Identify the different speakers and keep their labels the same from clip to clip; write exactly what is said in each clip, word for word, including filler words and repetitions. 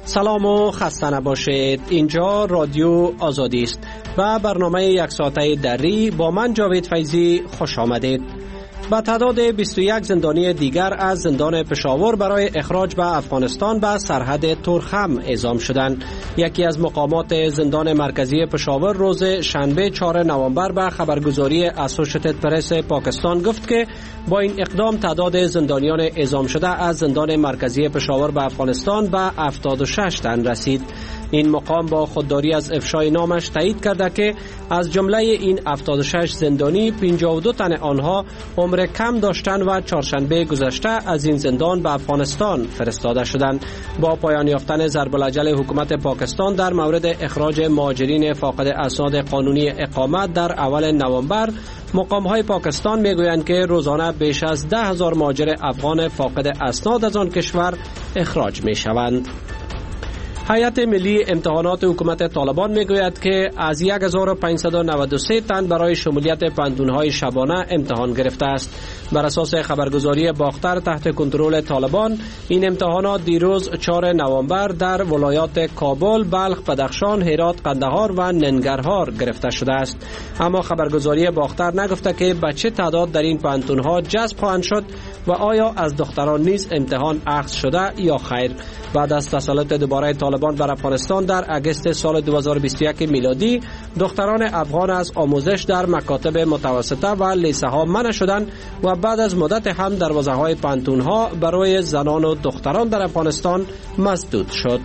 Speaker 1: سلام و خسته نباشید. اینجا رادیو آزادی است و برنامه یک ساعته دری با من جاوید فیضی خوش آمدید. با تعداد بیست و یک زندانی دیگر از زندان پشاور برای اخراج به افغانستان به سرحد تورخم اعزام شدند. یکی از مقامات زندان مرکزی پشاور روز شنبه چهارم نوامبر به خبرگزاری اسوشیتد پرس پاکستان گفت که با این اقدام تعداد زندانیان اعزام شده از زندان مرکزی پشاور به افغانستان به هفتاد و شش تن رسید. این مقام با خودداری از افشای نامش تایید کرده که از جمله این هفتاد و شش زندانی پنجاه و دو تن آنها عمر کم داشتند و چهارشنبه گذشته از این زندان به افغانستان فرستاده شدند. با پایان یافتن ضرب الاجل حکومت پاکستان در مورد اخراج مهاجرین فاقد اسناد قانونی اقامت در اول نوامبر، مقام‌های پاکستان میگویند که روزانه بیش از ده هزار مهاجر افغان فاقد اسناد از آن کشور اخراج می‌شوند. هیئت ملی امتحانات حکومت طالبان میگوید که از یک هزار و پانصد و نود و سه تن برای شمولیت پنتونهای شبانه امتحان گرفته است. بر اساس خبرگزاری باختر تحت کنترل طالبان، این امتحانات دیروز چهارم نوامبر در ولایات کابل، بلخ، بدخشان، هرات، قندهار و ننگرهار گرفته شده است. اما خبرگزاری باختر نگفته که به چه تعداد در این پنتونها جذب خواهند شد و آیا از دختران نیز امتحان اخذ شده یا خیر. بعد از تسلط دوباره طالبان بر افغانستان در اگست سال دو هزار و بیست و یک میلادی، دختران افغان از آموزش در مکاتب متوسطه و لیسه ها منع شدند و بعد از مدت هم دروازه های پنتون ها برای زنان و دختران در افغانستان مسدود شد.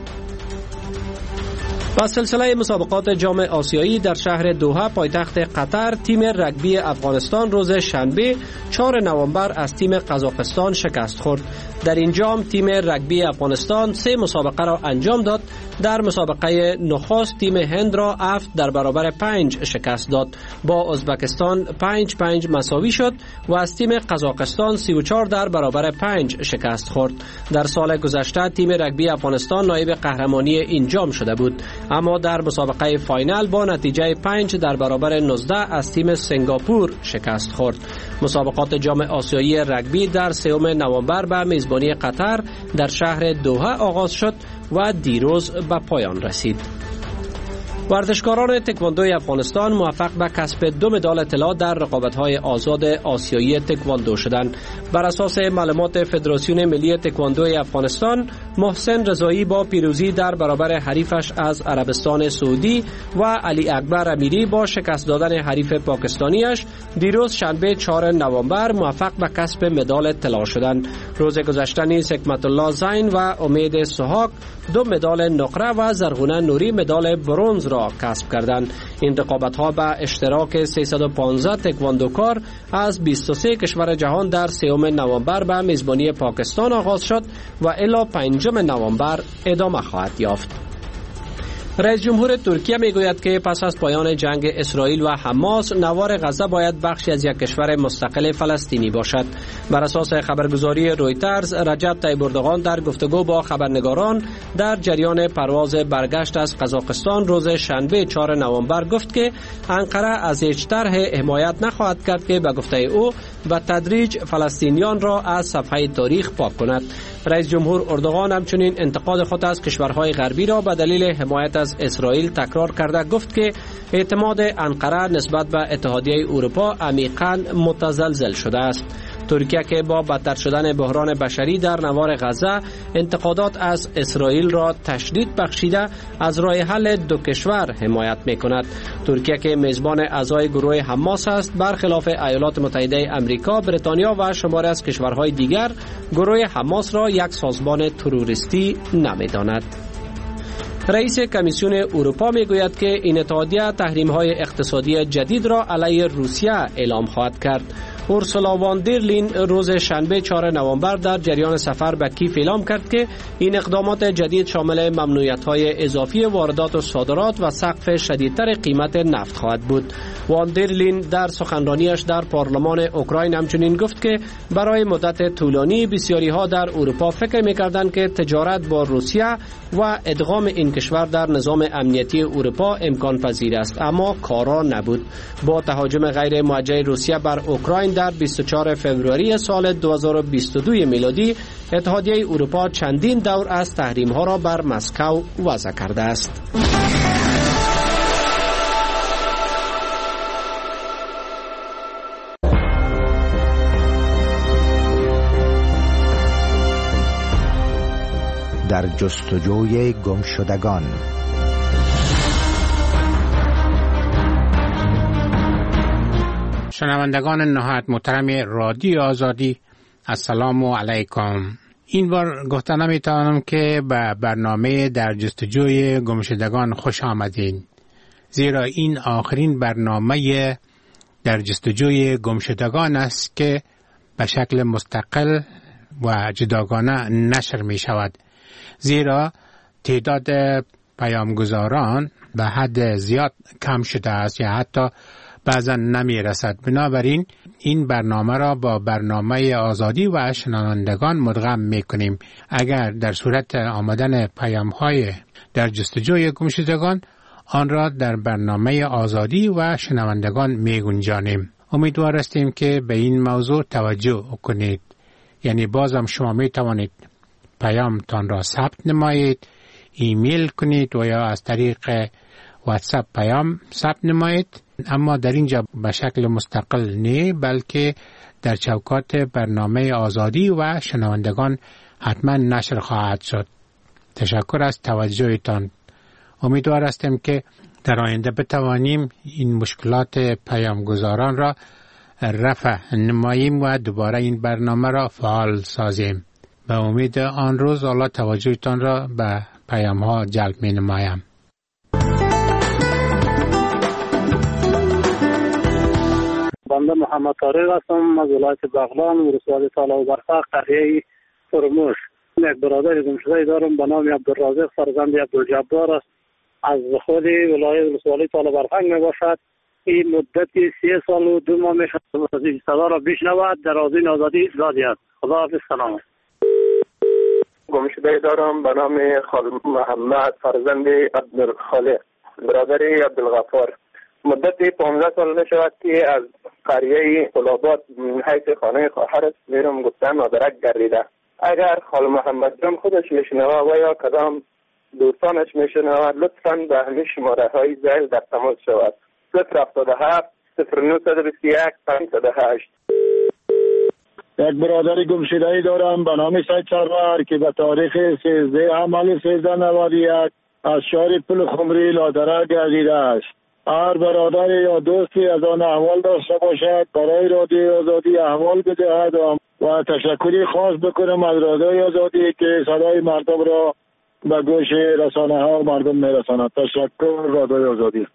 Speaker 1: با سلسله مسابقات جام آسیایی در شهر دوحه پایتخت قطر، تیم رگبی افغانستان روز شنبه چهارم نوامبر از تیم قزاقستان شکست خورد. در این جام تیم رگبی افغانستان سه مسابقه را انجام داد. در مسابقه نخست تیم هند را هفت در برابر پنج شکست داد. با ازبکستان پنج پنج مساوی شد و از تیم قزاقستان سی و چهار در برابر پنج شکست خورد. در سال گذشته تیم رگبی افغانستان نایب قهرمانی این جام شده بود، اما در مسابقه فاینال با نتیجه پنج در برابر نوزده از تیم سنگاپور شکست خورد. مسابقات جام آسیایی رگبی در سوم نوامبر به میزبانی قطر در شهر دوحه آغاز شد و دیروز به پایان رسید. ورزشکاران تکواندوی افغانستان موفق به کسب دو مدال طلا در رقابت‌های آزاد آسیایی تکواندو شدند. بر اساس معلومات فدراسیون ملی تکواندوی افغانستان، محسن رضایی با پیروزی در برابر حریفش از عربستان سعودی و علی اکبر امیری با شکست دادن حریف پاکستانیش دیروز شنبه چهارم نوامبر موفق به کسب مدال طلا شدند. روز گذشته نیز حکمت الله زین و امید سحاق دو مدال نقره و زرغونه نوری مدال برنز را کسب کردند. این رقابت‌ها به اشتراک سیصد و پانزده تکواندوکار از بیست و سه کشور جهان در سوم نوامبر به میزبانی پاکستان آغاز شد و الی پنجم نوامبر ادامه خواهد یافت. رئیس جمهور ترکیه میگوید که پس از پایان جنگ اسرائیل و حماس، نوار غزه باید بخشی از یک کشور مستقل فلسطینی باشد. بر اساس خبرگزاری رویترز، رجب طیب اردوغان در گفتگو با خبرنگاران در جریان پرواز برگشت از قزاقستان روز شنبه چهارم نوامبر گفت که انقره از هیچ طرح حمایت نخواهد کرد که به گفته او به تدریج فلسطینیان را از صفحه تاریخ پاک کند. رئیس جمهور اردوغان همچنین انتقاد خود از کشورهای غربی را به دلیل حمایت از اسرائیل تکرار کرده گفت که اعتماد انقره نسبت به اتحادیه اروپا عمیقاً متزلزل شده است. ترکیه که با بدتر شدن بحران بشری در نوار غزه انتقادات از اسرائیل را تشدید بخشیده از راه حل دو کشور حمایت می‌کند. ترکیه که میزبان اعضای گروه حماس است، برخلاف ایالات متحده آمریکا، بریتانیا و شماری از کشورهای دیگر، گروه حماس را یک سازمان تروریستی نمی‌داند. رئیس کمیسیون اروپا میگوید که این اتحادیه تحریم‌های اقتصادی جدید را علیه روسیه اعلام خواهد کرد. اورسولا وان در لین روز شنبه چهارم نوامبر در جریان سفر به کیف اعلام کرد که این اقدامات جدید شامل ممنوعیت‌های اضافی واردات و صادرات و سقف شدیدتر قیمت نفت خواهد بود. وان در لین در سخنرانیش در پارلمان اوکراین همچنین گفت که برای مدت طولانی بسیاری ها در اروپا فکر می‌کردند که تجارت با روسیه و ادغام این کشور در نظام امنیتی اروپا امکان پذیر است، اما کارا نبود. با تهاجم غیر موجه روسیه بر اوکراین در بیست و چهارم فوریه سال دو هزار و بیست و دو میلادی، اتحادیه اروپا چندین دور از تحریم ها را بر مسکو وضع کرده است.
Speaker 2: در جستجوی گمشدگان.
Speaker 3: شنوندگان نهایت محترم رادیو آزادی، السلام علیکم. این بار گفته نمیتوانم که به برنامه در جستجوی گمشدگان خوش آمدین، زیرا این آخرین برنامه در جستجوی گمشدگان است که به شکل مستقل و جداگانه نشر می شود، زیرا تعداد پیامگذاران به حد زیاد کم شده است یا حتی بعضا نمی رسد. بنابراین این برنامه را با برنامه آزادی و شنوندگان مدغم می کنیم. اگر در صورت آمدن پیام های در جستجوی گمشدگان، آن را در برنامه آزادی و شنوندگان می گنجانیم. امیدوار هستیم که به این موضوع توجه کنید. یعنی بازم شما می توانید پیامتان را ثبت نمایید، ایمیل کنید و یا از طریق واتساپ پیام ثبت نمایید، اما در اینجا به شکل مستقل نه، بلکه در چوکات برنامه آزادی و شنوندگان حتما نشر خواهد شد. تشکر از توجهتان. امیدوار هستم که در آینده بتوانیم این مشکلات پیامگذاران را رفع نماییم و دوباره این برنامه را فعال سازیم. به امید آن روز الله توجهتان را به پیام ها جلب می نمایم.
Speaker 4: بنده محمد طارق هستم از ولایت بغلان، ولسوالی تالا و برفق، قریه فرموش. یک برادر گمشده دارم به نام عبدالرازق فرزند عبدالجبار است، از خود ولایت ولسوالی تالا و برفق می باشد. این مدتی سی سال و دو ماه می شود صدا را بشنود. در آذین آزادی زادی است. خدا حافظ. سلام.
Speaker 5: گمشده دارم به نام خال محمد فرزند عبدالخالق، برادر عبدالغفار. مدت پانزده سال می شود که از قریه قلابات حیث خانه خواهرش میرم گفتن مادرک گردیده. اگر خال محمد جان خودش میشنوه و یا کدام دوستانش میشنوه، لطفاً به همین شماره های زیل در تماس شود. صفر هفتاد و هفت صفر نهصد و بیست و یک پانصد و هشت.
Speaker 6: یک برادر گمشده‌ای دارم به نام سید سرور که به تاریخ سیزده حمل سیزده نود و یک از شهر پل خمری لادرک گردیده است. هر برادر یا دوستی از آن احوال داشته باشد برای رادیو آزادی احوال بدهد و تشکری خاص بکنم از رادیو آزادی که صدای مردم را به گوش رسانه ها مردم میرساند. تشکر رادیو آزادی.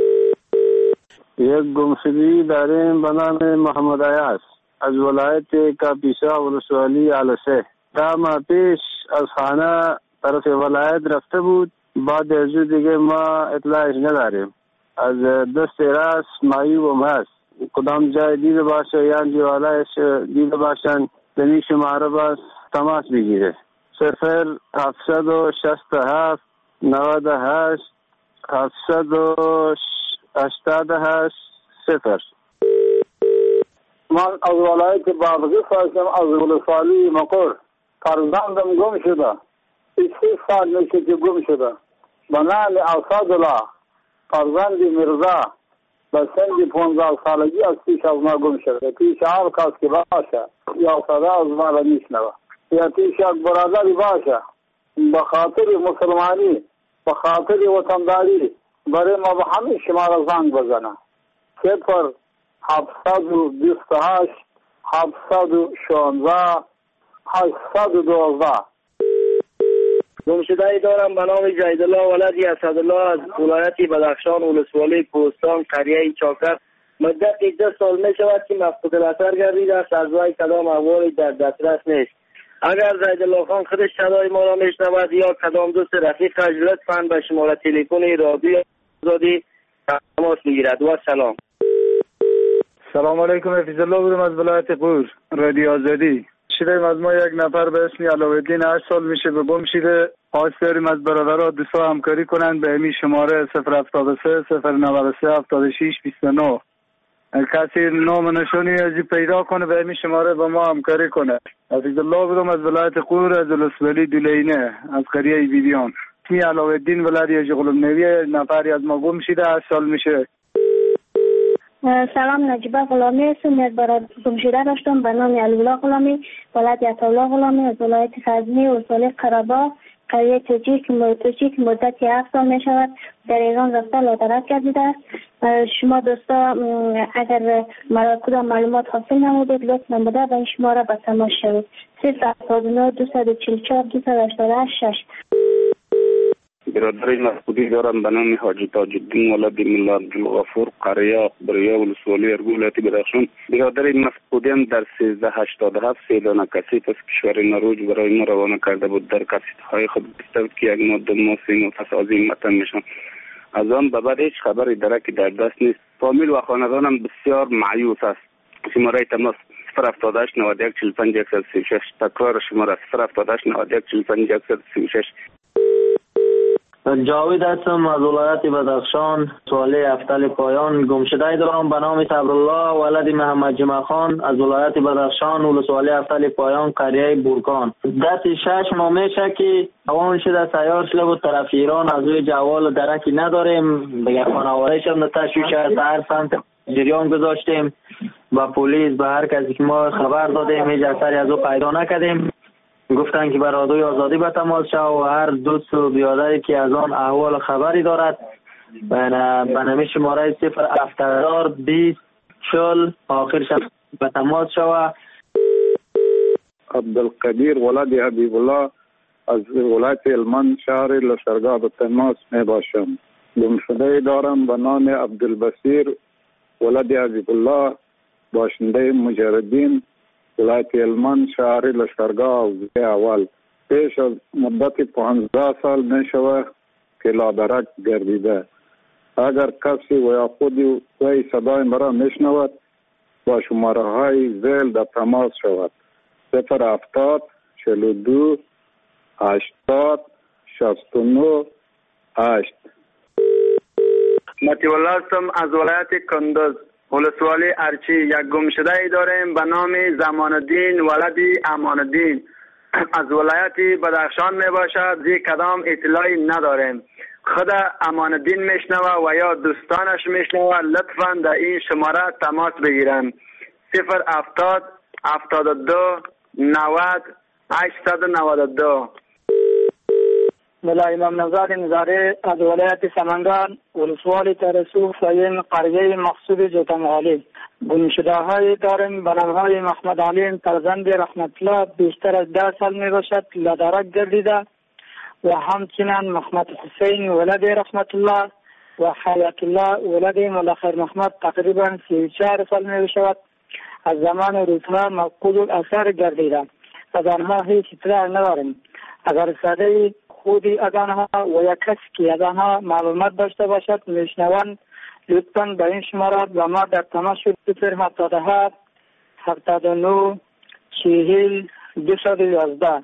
Speaker 7: یک گمشدگی داریم به نام محمد عیاض از ولایت کاپیسا ولسوالی علسه. ده ماه پیش از خانه طرف ولایت رفته بود، بعد از دیگه ما اطلاعش نداریم. از دست راست معیوب هست، کدام جای دیده باشه یا جوالایش دیده باشن دنی شماره باز تماس بگیره. صفر هفتصد و شست و هفت نود و هشت هفتصد و هشتاد و هشت صفر.
Speaker 4: من از ولایت بغلان هستم، از ولسوالی مقر. فرزندم گم شده. سی سال میشه که گم شده. به نام اسدالله فرزند مرزا به سن پانزده سالگی از پیش از ما گم شده. پیش هر کس که باشه یا صدا از ما را میشنوه یا پیش یک برادری باشه به خاطر مسلمانی، به خاطر وطنداری برای ما به همین شماره زنگ بزنه. صفر هفتصد و بیست و هشت هفتصد و شانزده هشتصد و دوازده.
Speaker 8: گمشده‌ای دارم به نام جیدالله ولدی اسدالله از ولایت بدخشان ولسوالی کوهستان قریه چاکر. مدت ده سال می شود که مفقود الاثر گردیده است، از وی کدام احوالی در دسترس نیست. اگر جیدالله خان خودش صدای ما را میشنود یا کدام دوست رفیقش لطفاً به شماره تلفن رادیو آزادی تماس بگیرد. و سلام.
Speaker 6: سلام علیکم. حفیظ الله بودم از ولایت قور، رادیو آزادی. شیریم از ما یک نفر به اسم علاءالدین هشت سال میشه به گم شده. خواهش داریم از برادرها دوستا همکاری کنند به همین شماره صفر هفتاد و سه صفر نود و سه هفتاد و شش بیست و نه. کسی نام نشانی ازی پیدا کنه به همین شماره با ما همکاری کنه. حفیظ الله بودم از ولایت قور از الاسولی دولینه از قریه بیبیان. می علاوه الدین ولایت غلام نوی نفری از ما گم شده هشت سال میشه.
Speaker 9: سلام، نجیبه غلامی هستم. یک برای گم شده داشتم به نام علی‌الله غلامی، ولایت عطاالله غلامی از ولایت غزنی و سال قره‌باغ قریه توجیه که مدتی هفت سال می شود در ایران رفته لادرک گردیده است. شما دوستا اگر مرا کدام معلومات حاصل نمودید لطف نموده به این شماره به تماس شوید. صفر هفتاد و نه دویست و چهل و چهار دویست و هشتاد و شش.
Speaker 10: برادر مسعودی دارم به نام حاجی تاج الدین ولد ملا عبدالغفور قریه بریا ولسوالی ارگو ولایت بدخشان. برادر مسعودی در سیزده هشتاد و هفت سه دانه کسیت از کشور نروژ برای ما روانه کرده بود. در کسیت های خود گفته که یک ماده ما سه نفس از این متن میشن. از آن به بعد هیچ خبری درکی در دست نیست. فامیل و خاندانم بسیار مایوس است. شماره تماس صفر هفتاد و هشت نود و یک چهل و پنج صفر و شش. تکرار شماره صفر هفتاد و هشت نود و یک چهل و پنج صفر و شش.
Speaker 11: جاوید هستم از ولایت بدخشان. سوالی افتل پایان گمشده دارم به نام صبرالله ولد محمد جمعه خان از ولایت بدخشان و سوالی افتل پایان قریه بورکان. دست شش ماه میشه که اوان شده سیار شده بود طرف ایران. از روی جوال درکی نداریم. بگه خانواده شم تشویش از هر سمت جریان گذاشتیم با پلیس به هر کسی که ما خبر دادیم هیچ اثری از او پیدا نکردیم. گفتن که بر رادیوی آزادی به تماس شو و هر دوست و بیادری که از آن احوال خبری دارد به نمی شماره صفر هفتاد بیست چل آخرش به تماس شو.
Speaker 4: عبدالقدیر ولد حبیب الله از ولایت هلمند شهر لشکرگاه به تماس می باشم. گمشده دارم به نام عبدالبصیر ولد حبیب الله باشنده مجردین ولایت هلمند شهر لشکرگاه حوزه اول. پیش از مدت پانزده سال می شود که لادرک گردیده. اگر کسی و یا خودی وی صدای مرا می شنود با شماره های زیل در تماس شود. صفر هفتاد چهل و دو هشتاد شصت و نه هشت.
Speaker 8: مطیع الله هستم از ولایت کندز ولسوالی ارچی. یک گمشده ای داریم به نام زمان الدین ولدی امان الدین از ولایت بدخشان می باشد. زی کدام اطلاعی نداریم. خود امان الدین میشنوه و یا دوستانش میشنوه لطفاً در این شماره تماس بگیرن. صفر هفتاد هفتاد و دو نود هشتصد و نود و دو.
Speaker 12: ملا امام نزاد نزاری از ولایت سمنگان ولسوالی ترسو سایم قریه مقصود جوتمغالی. گمشده های داریم به نام های محمد علیم فرزند رحمت الله بیشتر از ده سال می باشد لادرک گردیده و همچنین محمد حسین ولد رحمت الله و حیات الله ولد ملاخر محمد تقریبا سی و چهار سال می باشد از زمان روزها مفقود الاثر گردیده. از آنها هیچ اطلاع نداریم. اگر ساده خودی از آنها و یک کسی که از آنها معلومات داشته باشد میشنوند لطفاً به این شماره و ما در تماس شد. صفر هفتاد و هفت هفتاد و نه چهل دویست و یازده.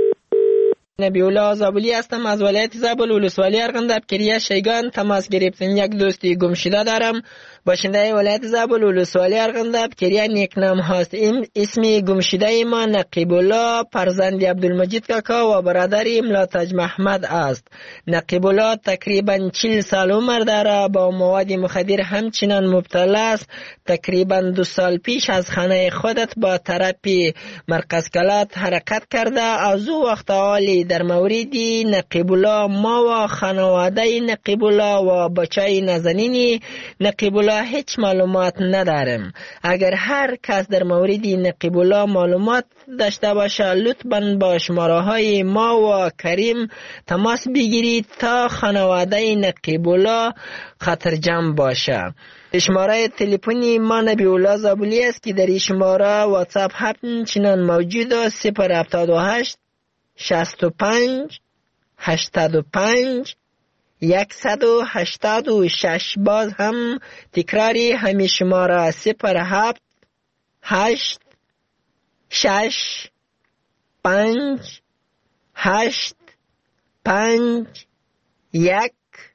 Speaker 13: نبی الله زابلی هستم از ولایت زابل ولسوالی ارغنداب کریه شیگان. تماس گرفتن یک دوستی گمشده دارم باشنده ولایت زابل ولسوالی ارغنداب کریه نیکنام هاست. این اسمی گمشده ما نقیب الله فرزند عبدالمجید کاکا و برادر ملا تاج محمد است. نقیب الله تقریبا چهل سال عمر داره. با مواد مخدر همچنان مبتلا است. تقریبا دو سال پیش از خانه خودت با تراپی مرکز کلات حرکت کرده. از او وقت حالی در موردی نقیب الله ما و خانواده نقیب الله و بچه نازنین نقیب الله هیچ معلومات نداریم. اگر هر کس در موردی نقیب الله معلومات داشته باشه لطفاً با شماره های ما و کریم تماس بگیرید تا خانواده نقیب الله خطرجم باشه. شماره تلفنی ما نبی الله زابلی است که در این شماره واتساپ همچنان موجود است. صفر هفتاد و هشت شصت و پنج هشتاد و پنج یکصد و هشتاد و شش. باز هم تکراری همین شماره صفر هفت هشت شش پنج هشت پنج یک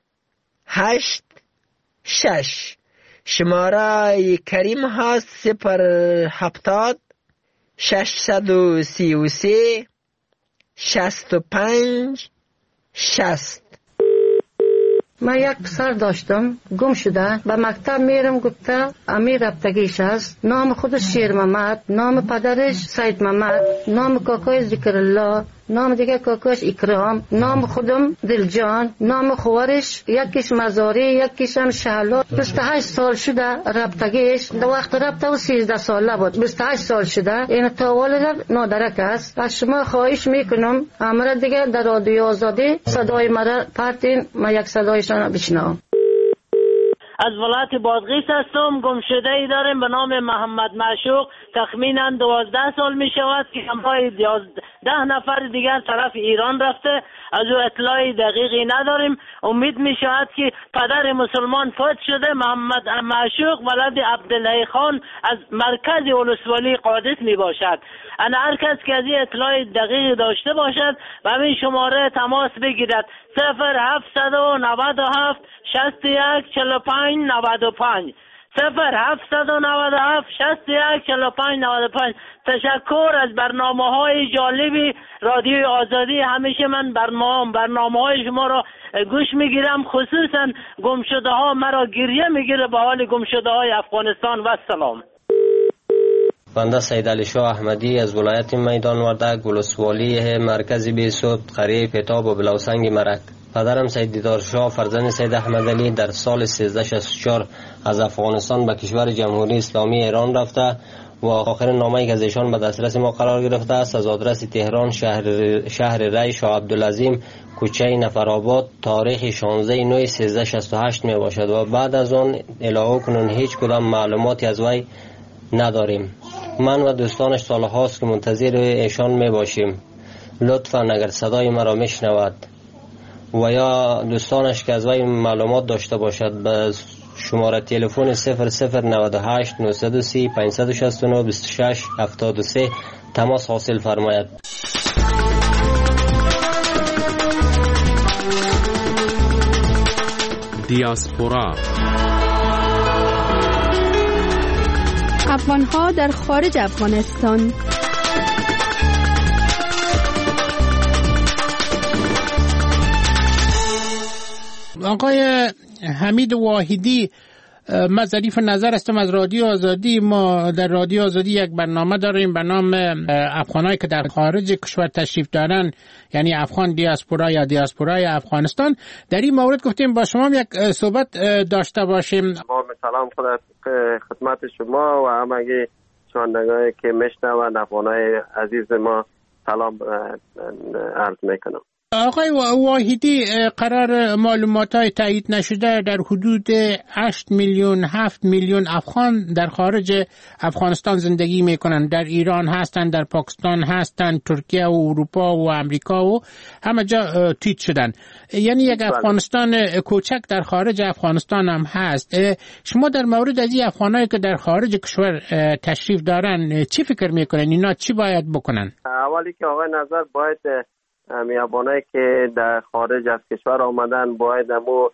Speaker 13: هشت شش. شماره کریم هست صفر هفتاد ششصد و سی و سه شست و پنج شست.
Speaker 14: من یک پسر داشتم گم شده، به مکتب میرم گفته امیر رفتگیش است. نام خودش شیر محمد، نام پدرش سید محمد، نام کاکای ذکر الله، نام دیگه کاکاش اکرام، نام خودم دلجان، نام خوارش یکیش مزاری یکیش هم شهلا. بیست و هشت سال شده رفتگیش، در وقت رفته و سیزده ساله بود. بیست و هشت سال شده. این تاوالد نادرک است. از شما خواهش میکنم امر دیگه در رادیو آزادی صدای مرا پرتین، ما یک صدایشان بشنوم.
Speaker 15: از ولایت بادغیس هستم. گمشده ای داریم به نام محمد معشوق. تخمینا دوازده سال می شود که همراه ده نفر دیگر طرف ایران رفته. از او اطلاعی دقیقی نداریم. امید می شود که پدر مسلمان فوت شده. محمد معشوق ولد عبدالله خان از مرکز ولسوالی قادس می باشد. انا هر کس که از این اطلاع دقیقی داشته باشد و همین شماره تماس بگیرد صفر هفتصد و نود و هفت شصت و یک چهل و پنج نود و پنج صفر هفتصد و نود و هفت شصت و یک چهل و پنج نود و پنج. تشکر از برنامه های جالبی رادیو آزادی. همیشه من برنامه برنامه های شما را گوش میگیرم، خصوصا گمشده ها مرا گریه میگیره به حال گمشده های افغانستان. و سلام.
Speaker 16: بنده سید علی شاه احمدی از ولایت میدان وردک ولسوالی مرکز بیسود قریه پتاب و بلوسنگ مرک. پدرم سید دیدار شاه فرزند سید احمد علی در سال سیزده شصت و چهار از افغانستان به کشور جمهوری اسلامی ایران رفته و آخرین نامه‌ای که از ایشان به دسترس ما قرار گرفته است از آدرس تهران شهر شهر ری شاه عبدالعظیم کوچه نفرآباد تاریخ شانزده نوامبر سیزده شصت و هشت می باشد و بعد از آن الهو کنون هیچ کدام معلوماتی از وی نداریم. من و دوستانش سالهاست که منتظر ایشان می باشیم. لطفاً اگر صدای مرا میشنود و یا دوستانش که از وی معلومات داشته باشد به شماره تلفن صفر صفر نود و هشت نهصد و سی پانصد و شصت و نه بیست و شش هفتاد و سه تماس حاصل فرماید.
Speaker 17: دیاسپورا
Speaker 18: افغان‌ها در خارج افغانستان.
Speaker 3: آقای حمید واحدی، من ظریف نظر هستم از رادیو آزادی. ما در رادیو آزادی یک برنامه داریم به نام افغانایی که در خارج کشور تشریف دارن، یعنی افغان دیاسپورا یا دیاسپورای افغانستان. در این مورد گفتیم با شما یک صحبت داشته باشیم.
Speaker 5: با سلام خدا خدمت شما و همگی شنوندگانی که میشنوند افغانای عزیز ما سلام عرض میکنم.
Speaker 3: آقای واحدی، قرار معلومات های تایید نشده در حدود هشت میلیون هفت میلیون افغان در خارج افغانستان زندگی میکنند. در ایران هستند، در پاکستان هستند، ترکیه و اروپا و امریکا و همه جا تیت شدن. یعنی یک افغانستان کوچک در خارج افغانستان هم هست. شما در مورد از این افغانایی که در خارج کشور تشریف دارن چی فکر میکنن؟ اینا چی باید بکنن؟
Speaker 5: اولی که آقای نظر باید می افغانایی که در خارج از کشور آمدن باید امو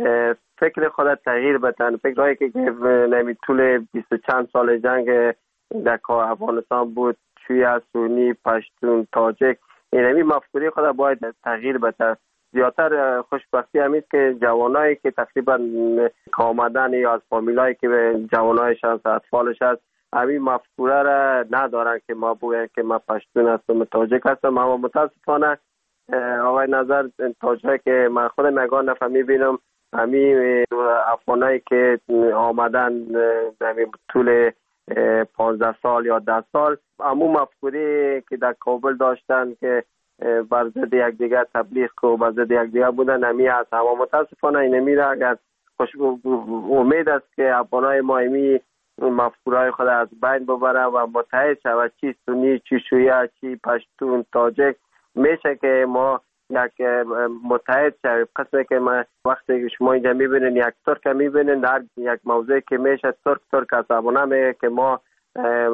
Speaker 5: فکر خود تغییر بدن. فکرهایی که نمی طول بیست و چند سال جنگ در افغانستان بود، شیعه، سنی، پشتون، تاجک، این همی مفکوری خود باید تغییر بدن. زیادتر خوشبختی همیست که جوانایی که تقریبا آمدن یا از فامیلایی که جوانایشان اطفالش هست همین مفکوره را ندارن که ما بگویم که ما پشتون هستم تاجک هستم. اما متاسفانه آقای نظر تاجک که من خود نگاه نفهم میبینم همین افغانایی که آمدن همین طول پانزده سال یا ده سال همون مفکوری که در کابل داشتن که بر ضد یک دیگر تبلیغ کو بر ضد یک دیگر بودن همین هست. اما متاسفانه این میره اگر خوش امید است که افغانای ما همین مفکورهای خود از بین ببره و متحد شود، چی سنی چی شیعه چی پشتون تاجک میشه که ما یک متحد شویم. قسمه که ما وقتی شما اینجا میبینین یک ترک میبینین در یک موضوع که میشه ترک ترک عصبانه میگه که ما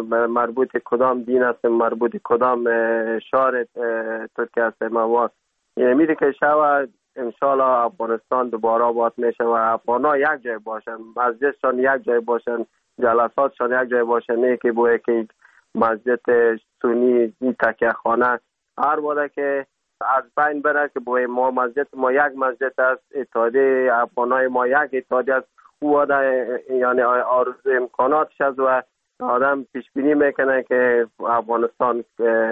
Speaker 5: مربوط کدام دین هستیم، مربوط کدام شهر ترک هستیم. ما میره که شود انشالله افغانستان دوباره آباد میشه و افغانا یک جای باشن، مسجدشان یک جای باشن، جلساتشان یک جای باشن، نه که بوده که مسجد سنی تکیه خانه هر بوده که از بین بره که بوده ما مسجد ما یک مسجد است، اتحادیه افغانای ما یک اتحادیه است. بوده یعنی آرزو امکاناتش است و آدم پیش بینی میکنه که افغانستان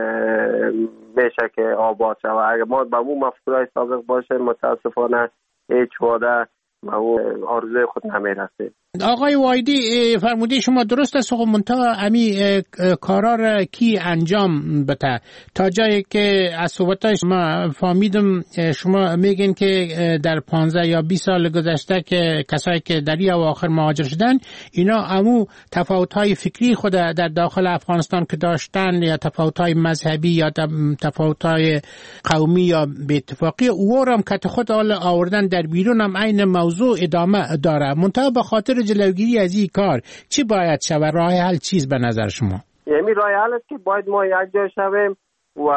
Speaker 5: میشه که آباد شود. اگر ما به اون مفکورهای سابق باشه متاسفانه هیچ واده به اون آرزوی خود نمیرسید.
Speaker 3: آقای وایدی فرمودی شما درست است، خب منتها امی کارا را کی انجام بده؟ تا جایی که از صحبتای شما فهمیدم شما میگین که در پانزده یا بیست سال گذشته که کسایی که در این اواخر مهاجر شدن اینا امو تفاوت‌های فکری خود در داخل افغانستان که داشتن یا تفاوت‌های مذهبی یا تفاوت‌های قومی یا به اتفاقی او را هم که خود آوردن در بیرون هم این موضوع ادامه داره. منتها به خاطر جلوگیری از این کار چی باید شود؟ راه حل چیز به نظر شما؟
Speaker 5: یعنی راه حل است که باید ما یک جای شویم و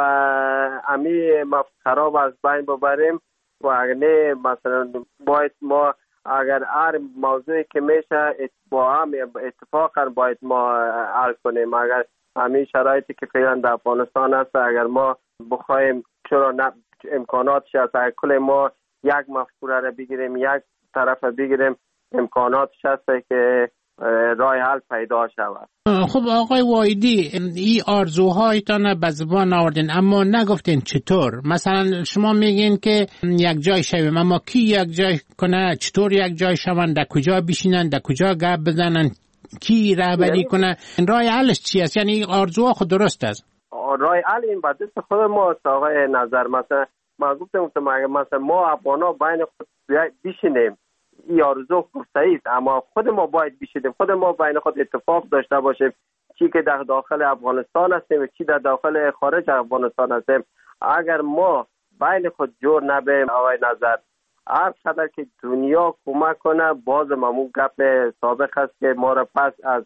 Speaker 5: امی خراب از بین ببریم و اگر نه مثلا باید ما اگر هر موضوعی که میشه با هم اتفاقا باید ما حل کنیم. اگر همین شرایطی که فعلا در افغانستان هست اگر ما بخوایم چرا نه امکاناتش هست، اگر کل ما یک مفکوره را بگیریم یک طرف بگیریم امکاناتش هست که راه حل پیدا شود.
Speaker 3: خب آقای وایدی این آرزوهایتان به زبان آوردین اما نگفتین چطور. مثلا شما میگین که یک جای شویم اما کی یک جای کنه؟ چطور یک جای شوند؟ در کجا بشینن؟ در کجا گپ بزنن؟ کی رهبری کنه؟ راه حلش چی است؟ یعنی آرزوها خود درست است.
Speaker 5: راه حل این بعد دست خود ما آقای نظر. مثلا ما گفتم مثلا ما افغانا بین خود بشینیم این آرزو صحیح است اما خود ما باید بشینیم، خود ما بین خود اتفاق داشته باشیم، چی که در داخل افغانستان هستیم چی در داخل خارج افغانستان هستیم. اگر ما بین خود جور نبیم آقای نظر هر قدر که دنیا کمک کنه باز ممون گپ سابق است که ما را پس از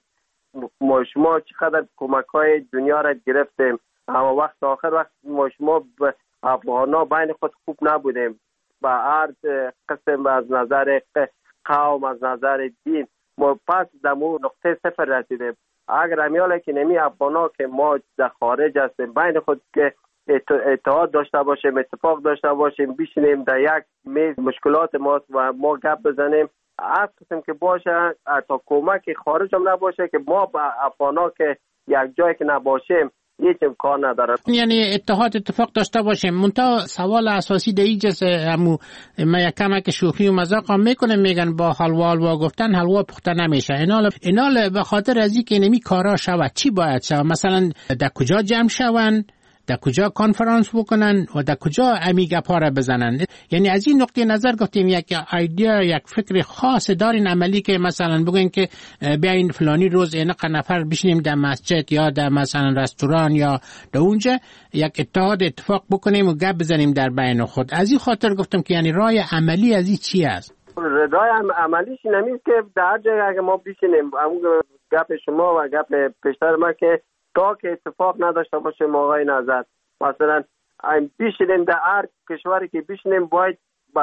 Speaker 5: ما شما چقدر کمک های دنیا را گرفتیم اما وقت آخر وقت ما شما افغانا بین خود خوب نبودیم با هر قسم از نظر قوم از نظر دین ما پس دمو نقطه صفر رسیدیم. اگر امیاله که نمی افغانا که ما در خارج هستیم بین خود که اتحاد داشته باشیم اتفاق داشته باشیم بشینیم در یک میز مشکلات ماست و ما گپ بزنیم هر قسم که باشه تا کمک خارج هم نباشه که ما با افغانا که یک جای که نباشیم هیچ امکان نداره.
Speaker 3: یعنی اتحاد اتفاق داشته باشیم. منتها سوال اساسی در این جسه همو ما یک کمک شوخی و مذاق هم میکنه میگن با حلوا حلوا گفتن حلوا پخته نمیشه. اینال اینال به خاطر از اینکه نمی کارا شود چی باید شود؟ مثلا در کجا جمع شون؟ در کجا کنفرانس بکنن و در کجا امی گپا را بزنن؟ یعنی از این نقطه نظر گفتیم یک ایده یک فکر خاص دارین عملی که مثلا بگین که بیاین فلانی روز اینقدر نفر بشینیم در مسجد یا در مثلا رستوران یا در اونجا یک اتحاد اتفاق بکنیم و گپ بزنیم در بین خود. از این خاطر گفتم که یعنی راه عملی از این چی است؟
Speaker 5: راه عملیش نمیست که در جای اگه ما بشینیم همون گپ شما و گپ پیشتر ما که تا که اتفاق نداشته باشه آقای نظر مثلا بشینیم در هر کشوری که بشینیم باید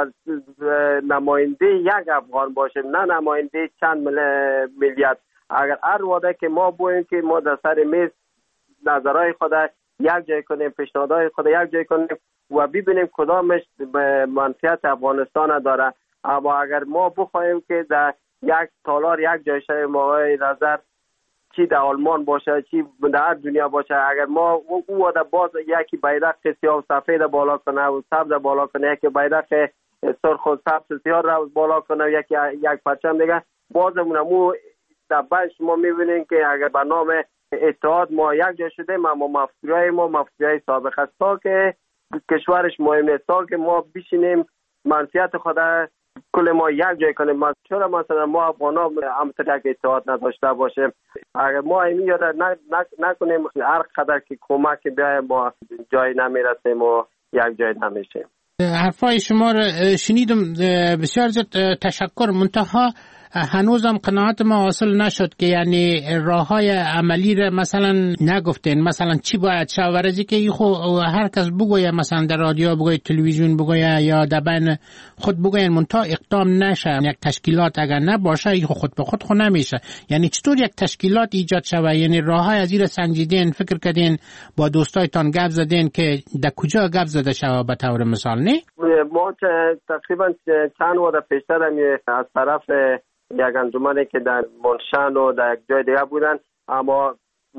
Speaker 5: نماینده یک افغان باشه نه نماینده چند ملیت. اگر هر واده که ما بویم که ما در سر میز نظرهای خود یک جای کنیم پیشنهادهای خود یک جای کنیم و ببینیم کدامش به منفعت افغانستان داره. اما اگر ما بخوایم که در یک تالار یک جای شویم آقای نظر چی در آلمان باشه چی در هر دنیا باشه اگر ما او واده باز یکی بیرق سیاه و سفید بالا کنه و سبز بالا کنه یکی بیرق سرخ و سبز سیاه را بالا کنه و یکی یک پرچم دیگه بازمون مو در بعد شما میبینین که اگر به نام اتحاد ما یک جا شدیم اما مفکورهای ما مفکورهای سابق است تا که کشورش مهم نیست تا که ما بشینیم منفعت خود کل ما یک جای کنیم. ما چرا مثلا ما افغانا همتر یک اتحاد نداشته باشیم؟ اگر ما این یاد نکنیم هر قدر که کمک بیایم ما جای نمیرسیم و یک جای نمیشیم.
Speaker 3: حرفای شما رو شنیدم، بسیار زیاد تشکر. منتها هنوزم قناعت ما حاصل نشد که یعنی راه های عملی را مثلا نگفتین، مثلا چی باید شاورزی که خو هر کس بگویه، مثلا در رادیو بگویه، تلویزیون بگویه یا در بین خود بگوین، منتها اقدام نشه. یک تشکیلات اگر نباشه ای خود به خود خود نمیشه. یعنی چطور یک تشکیلات ایجاد شوه؟ یعنی راه های از این سنجیدین، فکر کردین، با دوستایتان گپ زدین که در کجا گپ زده شوه به طور مثال؟ نه
Speaker 7: ما تقریبا چند وقت پیشتر از طرف یک انجمنی که در منشن و در یک جای دیگه بودن، اما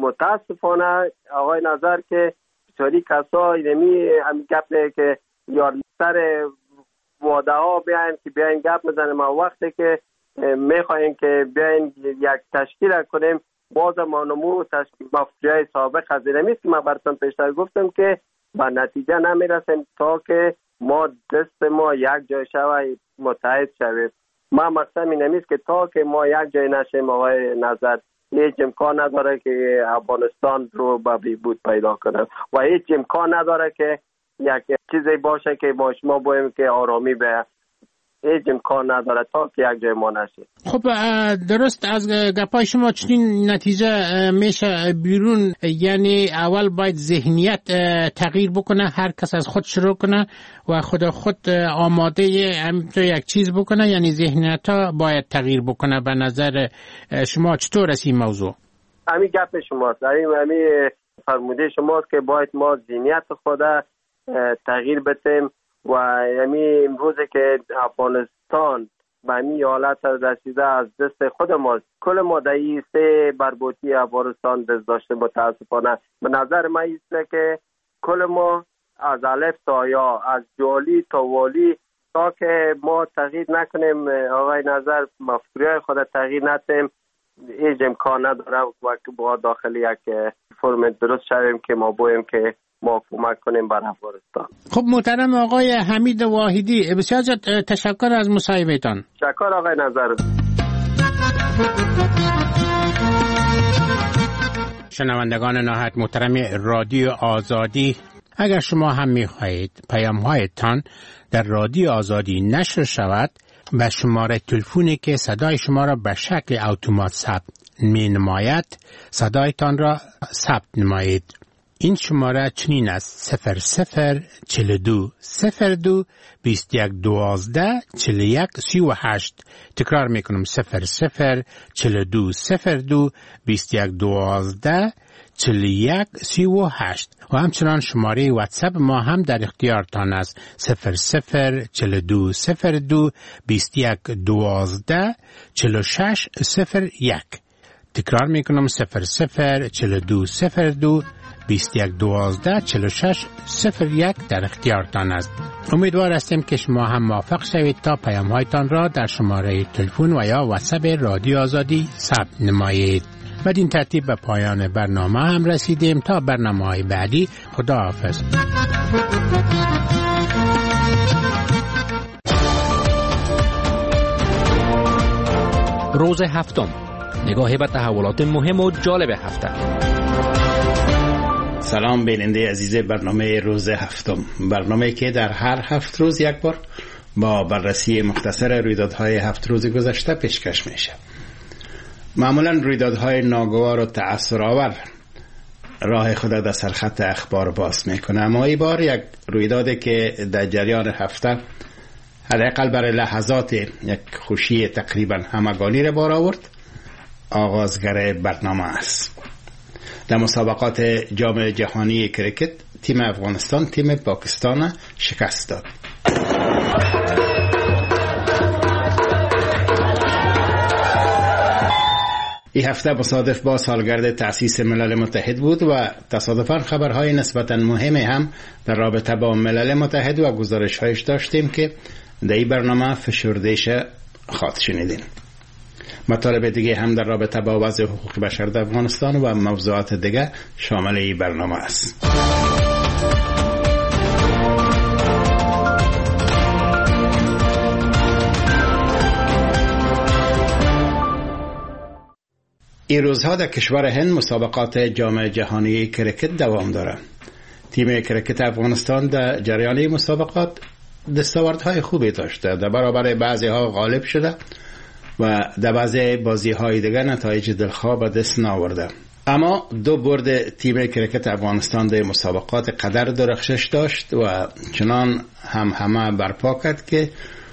Speaker 7: متاسفانه آقای نظر که چاری کسا اینمی هم گپ که یا سر واده ها بیاین که بیاین گپ بزنیم، ما وقتی که میخواین که بیاین یک تشکیل کنیم باز ما نمو تشکیل مفکوری سابق از اینمیست که ما براتون پیشتر گفتم که به نتیجه نمیرسیم تا که ما دست ما یک جای شوه متحد شویم. ما مقصد این نمیست که تا که ما یک جای نشیم آقای نظر هیچ امکان نداره که افغانستان رو به بهبود پیدا کنه و هیچ امکان نداره که یک چیزی باشه که با شما بایم که آرامی به هیچ امکان نداره تا که یک جای ما نشیم.
Speaker 3: خب درست از گپای شما چنین نتیجه میشه بیرون، یعنی اول باید ذهنیت تغییر بکنه، هر کس از خود شروع کنه و خود خود آماده همینطور یک چیز بکنه، یعنی ذهنیت ها باید تغییر بکنه. به نظر شما چطور است این موضوع؟
Speaker 7: همین گپ شماست، همین فرموده شماست که باید ما ذهنیت خود تغییر بدیم و یعنی امروز که افغانستان به این حالت رسیده از دست خود ماست. کل ما در این سه بربوطی افغانستان دست داشته متاسفانه. به نظر من ایست که کل ما از الف تا یا، از جالی تا والی، تا که ما تغییر نکنیم آقای نظر مفکوری خود تغییر ندیم هیچ امکان نداره و با داخل یک فرم درست شویم که ما بایم که ما کمک کنیم بر افغانستان.
Speaker 3: خب محترم آقای حمید واحدی، بسیار تشکر از مصاحبهتان.
Speaker 7: تشکر آقای نظر.
Speaker 3: شنوندگان نهایت محترم رادیو آزادی، اگر شما هم می‌خواهید پیام‌هایتان در رادیو آزادی نشر شود، به شماره تلفنی که صدای شما را به شکل اتومات ثبت می‌نماید صدایتان را ثبت نمایید. این شماره چنین است: صفر صفر چهل دو صفر دو بیست یک دوازده چهل یک سی و هشت. تکرار میکنم: صفر صفر چهل دو صفر دو بیست یک دوازده چهل یک سی و هشت. و همچنان شماره واتساپ ما هم در اختیارتان است: صفر صفر چهل دو صفر دو بیست یک دوازده چهل شش صفر یک. تکرار میکنم: صفر صفر چهل دو صفر دو بیست یک دوازده چهل شش صفر یک در اختیارتان است. امیدوار هستیم که شما هم موافق شوید تا پیام‌هایتان را در شماره تلفن و یا واتساپ رادیو آزادی ثبت نمایید. بدین ترتیب به پایان برنامه هم رسیدیم. تا برنامه‌های بعدی، خداحافظ.
Speaker 17: روز هفتم، نگاهی به تحولات مهم و جالب هفته.
Speaker 19: سلام بیننده عزیز برنامه روز هفتم، برنامه که در هر هفت روز یک بار با بررسی مختصر رویدادهای هفت روز گذشته پیشکش میشه. معمولا رویدادهای ناگوار و تأثیرآور راه خود در سرخط اخبار باز میکنه، اما این بار یک رویدادی که در جریان هفته حداقل برای لحظات یک خوشی تقریبا همگانی را بار آورد، آغازگر برنامه است. در مسابقات جام جهانی کرکت تیم افغانستان تیم پاکستان شکست داد. این هفته مصادف با سالگرد تأسیس ملل متحد بود و تصادفاً خبرهای نسبتاً مهم هم در رابطه با ملل متحد و گزارش‌هایش داشتیم که در این برنامه فشردهش خواهد شنیدین. مطالب دیگه هم در رابطه با وضع حقوق بشر در افغانستان و موضوعات دیگه شامل این برنامه است. این روزها در کشور هند مسابقات جام جهانی کرکت دوام دارد. تیم کرکت افغانستان در جریان مسابقات دستاوردهای خوبی داشته، در برابر بعضی ها غالب شده و در بعضی بازی های دیگر نتایج دلخواه به دست نآورده. اما دو برد تیم کرکت افغانستان در مسابقات قدر درخشش داشت و چنان هم همه برپا کرد که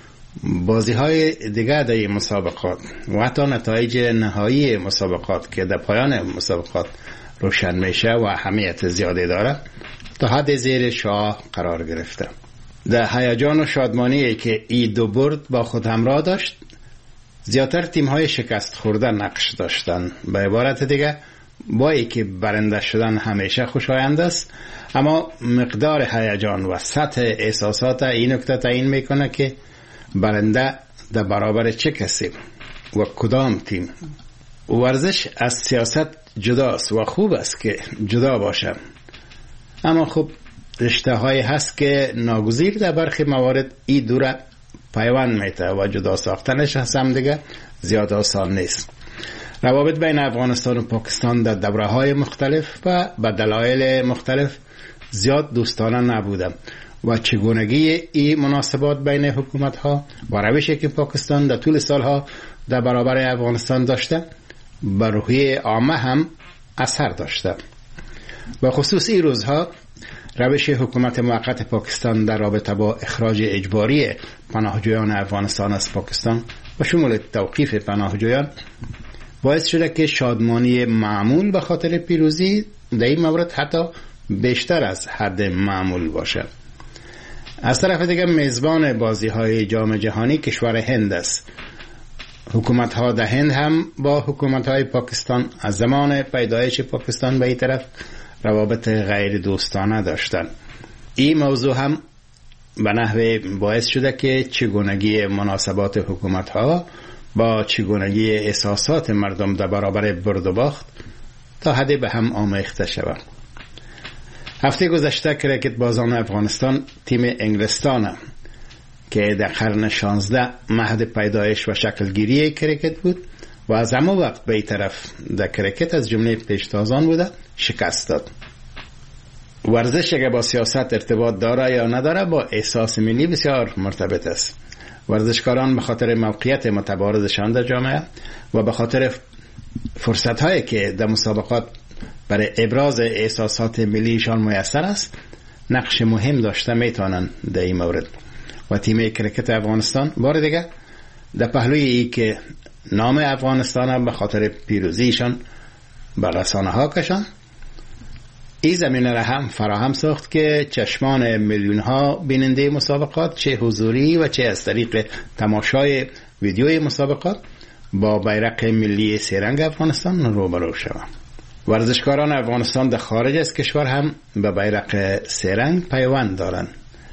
Speaker 19: بازی های دیگر در مسابقات و حتی نتایج نهایی مسابقات که در پایان مسابقات روشن میشه و اهمیت زیادی داره تا حد زیر شاه قرار گرفته. در هیجان و شادمانی که این دو برد با خود همراه داشت، زیادتر تیم های شکست خورده نقش داشتن. به عبارت دیگه با ای که برنده شدن همیشه خوشایند است، اما مقدار هیجان و سطح احساسات این نکته تعیین میکنه که برنده در برابر چه کسی و کدام تیم. ورزش از سیاست جداست و خوب است که جدا باشه، اما خب رشته هایی هست که ناگزیر در برخی موارد این دوره پیوند میته و جدا ساختنش هم دیگه زیاد آسان نیست. روابط بین افغانستان و پاکستان در دوره های مختلف و به دلایل مختلف زیاد دوستانه نبوده و چگونگی این مناسبات بین حکومت ها و روشی که پاکستان در طول سالها در برابر افغانستان داشته بر روحیه عامه هم اثر داشته. و خصوص این روزها روش حکومت موقت پاکستان در رابطه با اخراج اجباری پناهجویان افغانستان از پاکستان و شمول توقیف پناهجویان باعث شده که شادمانی معمول به خاطر پیروزی در این مورد حتی بیشتر از حد معمول باشه. از طرف دیگر میزبان بازی های جام جهانی کشور هند است. حکومت ها در هند هم با حکومت های پاکستان از زمان پیدایش پاکستان به این طرف روابط غیر دوستانه داشتن. این موضوع هم به نحوه باعث شده که چگونگی مناسبات حکومت ها با چگونگی احساسات مردم در برابر برد و باخت تا حدی به هم آمیخته شود. هفته گذشته کرکت بازان افغانستان تیم انگلستان که در قرن شانزده مهد پیدایش و شکلگیری کرکت بود و از همه وقت به این طرف در کرکت از جمله پیشتازان بوده شکست داد. ورزش اگر با سیاست ارتباط داره یا نداره با احساس ملی بسیار مرتبط است. ورزشکاران به خاطر موقعیت متبارزشان در جامعه و به خاطر فرصت هایی که در مسابقات برای ابراز احساسات ملیشان میسر است نقش مهم داشته میتونن در این مورد. و تیم کرکت افغانستان بار دیگه در پهلوی ای که نام افغانستان به خاطر پیروزیشان به رسانه ها کشان، این زمینه را هم فراهم ساخت که چشمان میلیون ها بیننده مسابقات چه حضوری و چه از طریق تماشای ویدیوی مسابقات با بیرق ملی سه‌رنگ افغانستان روبرو شوند. ورزشکاران افغانستان در خارج از کشور هم به بیرق سه‌رنگ پیوند دارند.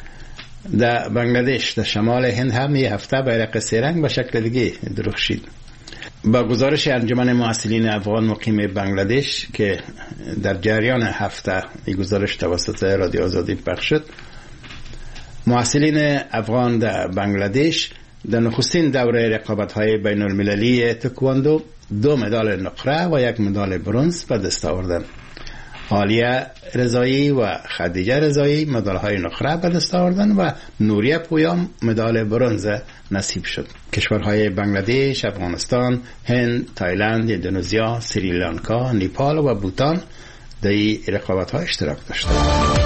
Speaker 19: در بنگلادش در شمال هند هم یک هفته بیرق سه‌رنگ به شکل دیگه درخشید. با گزارش انجمن محصلین افغان مقیم بنگلادش که در جریان هفته این گزارش توسط رادیو آزادی پخش شد، محصلین افغان در بنگلادش در نخستین دوره رقابت‌های بین المللی تکواندو دو مدال نقره و یک مدال برنز به دست آوردند. عالیه رضایی و خدیجه رضایی مدال‌های نقره به دست آوردند و نوریه پویام مدال برنز نصیب شد. کشورهای بنگلادش، افغانستان، هند، تایلند، اندونزیا، سریلانکا، نیپال و بوتان در این رقابت‌ها اشتراک داشتند.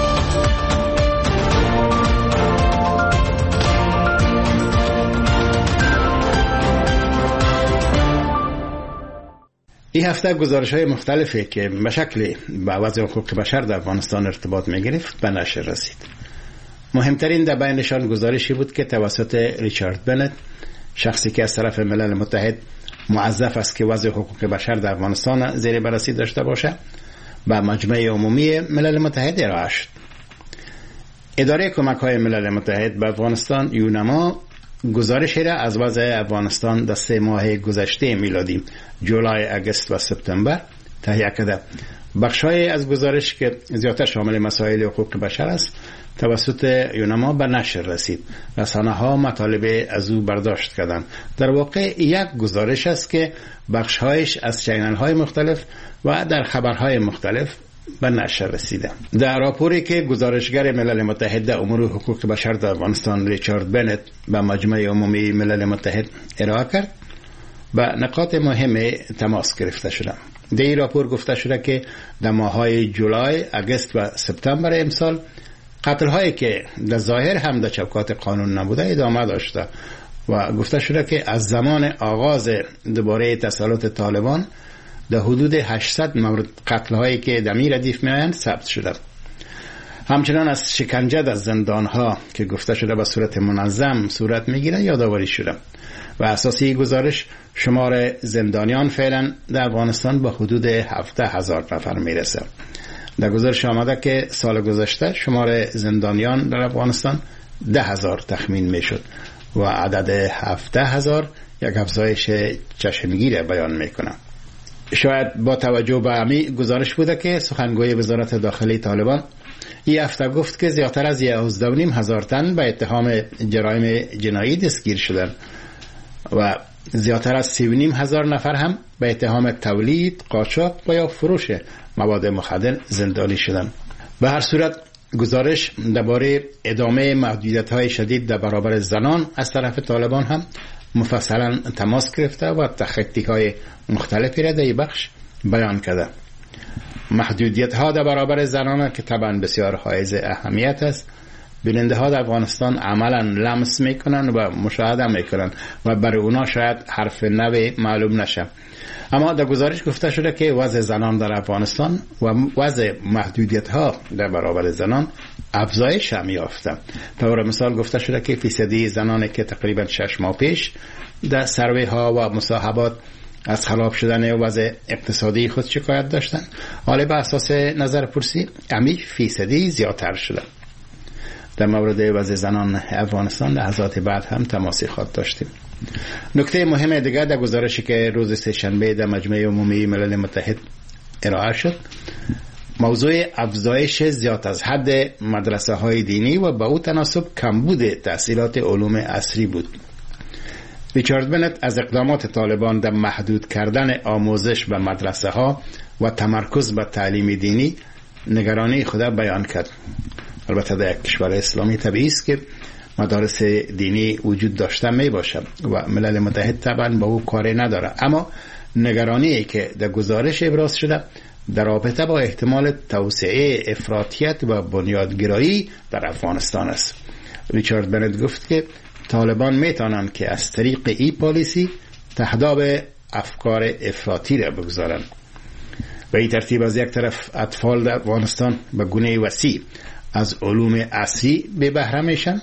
Speaker 19: این هفته گزارش های مختلفی که به شکل با وضع حقوق بشر در افغانستان ارتباط می گرفت به نشر رسید. مهمترین در بینشان گزارشی بود که توسط ریچارد بنت، شخصی که از طرف ملل متحد موظف است که وضع حقوق بشر در افغانستان زیر بررسی داشته باشه، به مجمع عمومی ملل متحد ارائه شد. اداره کمک های ملل متحد به افغانستان یونما گزارشی را از وضع افغانستان در سه ماه گذشته میلادی جولای، اگست و سپتامبر تهیه کرده. بخش‌های از گزارش که زیادتر شامل مسائل حقوق بشر است توسط یونما به نشر رسید. رسانه‌ها مطالب از او برداشت کردند. در واقع یک گزارش است که بخش‌هایش از چینل‌های مختلف و در خبرهای مختلف به نشر رسیده. در راپوری که گزارشگر ملل متحد در امور حقوق بشر در افغانستان ریچارد بنت به مجمع عمومی ملل متحد ارائه کرد، به نقاط مهم تماس گرفته شده. در این راپور گفته شده که در ماه‌های جولای، اگست و سپتامبر امسال قتل هایی که در ظاهر هم در چوکات قانون نبوده ادامه داشته و گفته شده که از زمان آغاز دوباره تسلط طالبان در حدود هشتصد مورد قتل هایی که در می ردیف می آیند ثبت شده. همچنان از شکنجه در زندان ها که گفته شده به صورت منظم صورت می گیره یادآوری شده و اساسی گزارش شمار زندانیان فعلا در افغانستان به حدود هفده هزار نفر می رسه. در گزارش آمده که سال گذشته شمار زندانیان در افغانستان ده هزار تخمین می شد و عدد هفده هزار یک افزایش چشمگیر بیان می کنه. شاید با توجه به همین گزارش بوده که سخنگوی وزارت داخلی طالبان این هفته گفت که زیادتر از یازده و نیم هزار تن به اتهام جرایم جنایی دستگیر شدن و زیادتر از سی و نیم هزار نفر هم به اتهام تولید، قاچاق و یا فروش مواد مخدر زندانی شدند. به هر صورت گزارش درباره ادامه محدودیت‌های شدید در برابر زنان از طرف طالبان هم مفصلا تماس گرفته و تخطی‌های مختلفی را در این بخش بیان کرده. محدودیت‌ها در برابر زنان که طبعا بسیار حائز اهمیت است، بیننده ها در افغانستان عملا لمس میکنن و مشاهده میکنن و برای اونا شاید حرف نوی معلوم نشه. اما در گزارش گفته شده که وضع زنان در افغانستان و وضع محدودیت ها در برابر زنان افزایش هم یافته. طور مثال گفته شده که فیصدی زنانی که تقریبا شش ماه پیش در سروی ها و مصاحبات از خراب شدن وضع اقتصادی خود شکایت داشتند، حالا به اساس نظر پرسی امی فیصدی زیادتر شده. در مورد وضع زنان افغانستان لحظات بعد هم تماسی خواهد داشتیم. نکته مهم دیگر در گزارشی که روز سه‌شنبه در مجمع عمومی ملل متحد ارائه شد، موضوع افزایش زیاد از حد مدرسه های دینی و با او تناسب کمبود تحصیلات علوم عصری بود. ریچارد بنت از اقدامات طالبان در محدود کردن آموزش به مدرسه ها و تمرکز به تعلیم دینی نگرانی خود بیان کرد. البته در یک کشور اسلامی طبیعی است که مدارس دینی وجود داشته می باشد و ملل متحد طبعا با او کاری نداره، اما نگرانی که در گزارش ابراز شده در رابطه با احتمال توسعه افراطیت و بنیادگرایی در افغانستان است. ریچارد بنت گفت که طالبان می توانند که از طریق ای پالیسی تهداب افکار افراطی را بگذارند و این ترتیب از یک طرف اطفال در افغانستان به گونه وسیع از علوم عصری به بهره میشن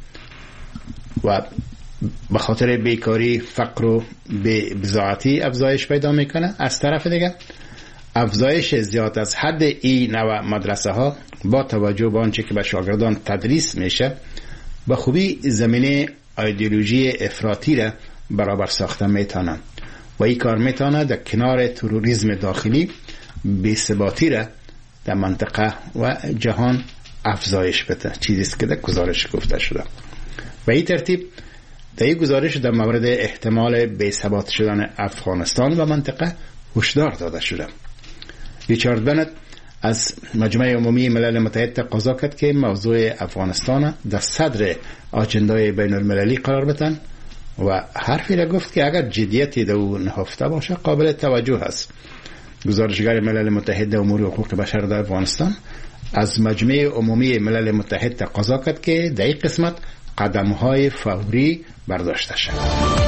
Speaker 19: و به خاطر بیکاری، فقر و بی‌بضاعتی افزایش پیدا میکنه. از طرف دیگه افزایش زیاد از حد این نوع مدرسه ها با توجه به آنچه که به شاگردان تدریس میشه به خوبی زمینه ایدئولوژی افراطی را برابر ساخته میتونن و این کار میتونه در کنار تروریسم داخلی بی‌ثباتی را در منطقه و جهان افزایش بده، چیزی که در گزارش گفته شده. و این ترتیب در این گزارش در مورد احتمال بی‌ثبات شدن افغانستان و منطقه هشدار داده شده. ریچارد بنت از مجمع عمومی ملل متحد تقاضا کرد که موضوع افغانستان در صدر آجندای بین المللی قرار بدن و حرفی را گفت که اگر جدیتی در اون نهفته باشه قابل توجه است. گزارشگر ملل متحد امور حقوق بشر در افغانستان از مجمع عمومی ملل متحد تقاضا کرد که در این قسمت قدم‌های فوری برداشته شود.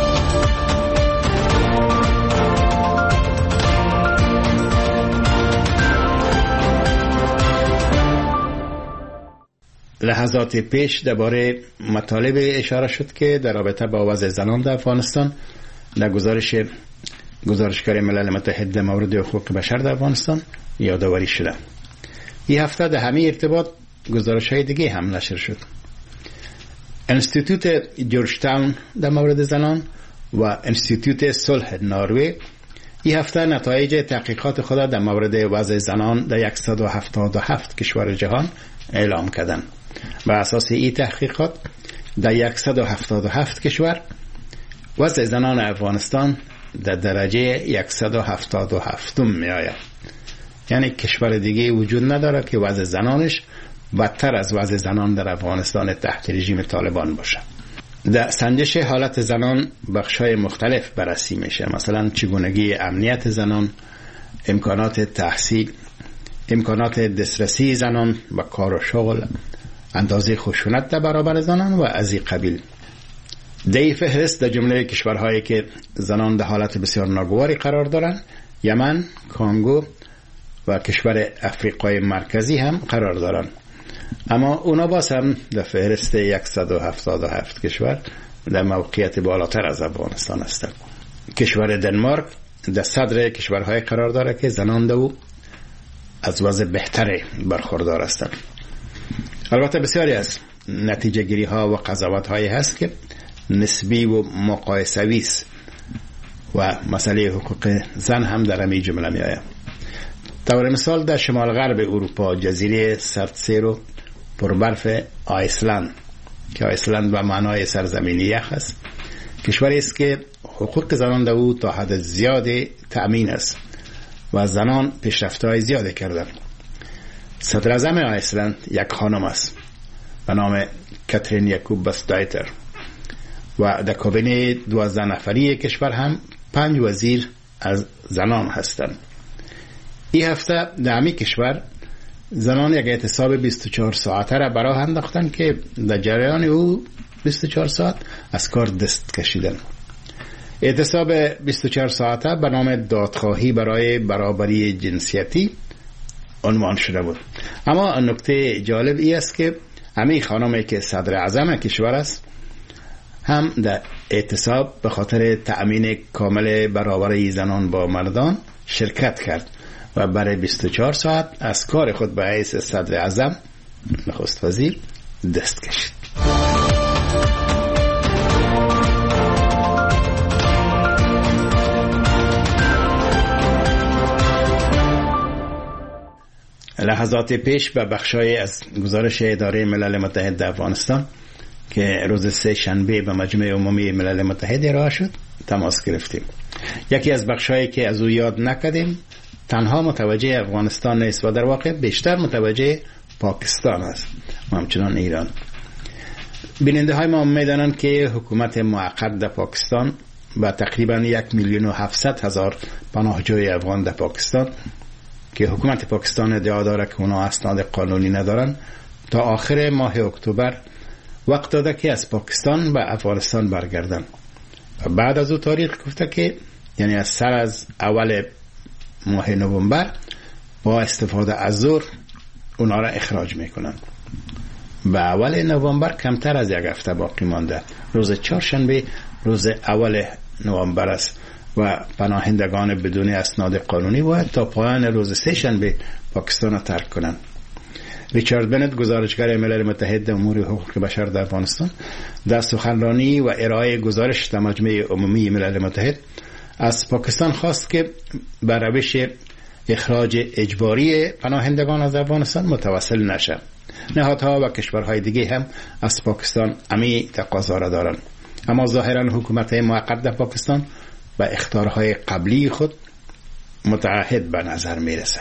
Speaker 19: لحظات پیش درباره مطالب اشاره شد که در رابطه با وضع زنان در افغانستان در گزارش گزارشگر ملل متحد در مورد حقوق بشر در افغانستان یادآوری شده. این هفته در همین ارتباط گزارش‌های دیگه هم نشر شد. انستیتوت جورج تاون در مورد زنان و انستیتوت صلح نروژ این هفته نتایج تحقیقات خود در مورد وضع زنان در صد و هفتاد و هفت کشور جهان اعلام کردند. بر اساس این تحقیقات در صد و هفتاد و هفت کشور وضع زنان افغانستان در درجه صد و هفتاد و هفت می آید. یعنی کشور دیگه وجود نداره که وضع زنانش بدتر از وضع زنان در افغانستان تحت رژیم طالبان باشه. در سنجش حالت زنان بخش‌های مختلف بررسی میشه، مثلا چگونگی امنیت زنان، امکانات تحصیل، امکانات دسترسی زنان به کار و شغل، اندازه خشونت در برابر زنان و از این قبیل. در فهرست در جمله کشورهایی که زنان در حالت بسیار ناگواری قرار دارند یمن، کانگو و کشور افریقای مرکزی هم قرار دارند، اما اونا باز هم در فهرست صد و هفتاد و هفت کشور در موقعیت بالاتر از افغانستان هستند. کشور دنمارک در صدر کشورهای قرار داره که زنان در او از وضع بهتری برخوردار هستند. البته بسیاری از نتیجه گیری ها و قضاوت هایی هست که نسبی و مقایسوی است و مسئله حقوق زن هم در همین جمله می آید. طور مثال در شمال غرب اروپا جزیره سرتسیر و پربرف آیسلند که آیسلند به معنای سرزمین یخ است، کشوری است که حقوق زنان در او تا حد زیادی تأمین است و زنان پیشرفت‌های زیادی کردند. صدر اعظم آیسلند یک خانم است به نام کاترین یاکوبس دایتر و در کابینه دوازده نفری کشور هم پنج وزیر از زنان هستند. این هفته در همین کشور زنان یک اعتصاب بیست و چهار ساعته را براه انداختند که در جریان او بیست و چهار ساعت از کار دست کشیدند. اعتصاب بیست و چهار ساعته به نام دادخواهی برای برابری جنسیتی عنوان شده بود. اما نکته جالب ای است که همین خانمی که صدر اعظم کشور است هم در اعتصاب به خاطر تأمین کامل برابری زنان با مردان شرکت کرد و برای بیست و چهار ساعت از کار خود به حیث صدر اعظم نخست وزیر دست کشید. لحظات پیش به بخشای از گزارش اداره ملل متحد در افغانستان که روز سه شنبه به مجمع عمومی ملل متحد ارائه شد تماس گرفتیم. یکی از بخشایی که از او یاد نکردیم تنها متوجه افغانستان نیست و در واقع بیشتر متوجه پاکستان است و همچنان ایران. بیننده های ما میدانند که حکومت موقت در پاکستان با تقریبا یک میلیون و هفتصد هزار پناهجوی افغان در پاکستان که حکومت پاکستان ادعا داره که اونا اسناد قانونی ندارن، تا آخر ماه اکتبر وقت داده که از پاکستان به افغانستان برگردن و بعد از او تاریخ گفته که یعنی از سر از اول ماه نوامبر با استفاده از زور اونا را اخراج میکنن. به اول نوامبر کمتر از یک هفته باقی مانده. روز چهارشنبه روز اول نوامبر است و پناهندگان بدون اسناد قانونی باید تا پایان روز سه شنبه پاکستان را ترک کنند. ریچارد بنت گزارشگر ملل متحد امور حقوق بشر در افغانستان در سخنرانی و ارائه گزارش در مجمع عمومی ملل متحد از پاکستان خواست که بر روش اخراج اجباری پناهندگان از افغانستان متوسل نشه. نهادها و کشورهای دیگه هم از پاکستان امی تقاضا را دارند، اما ظاهرا حکومت موقت در پاکستان و اخطارهای قبلی خود متعهد به نظر میرسه.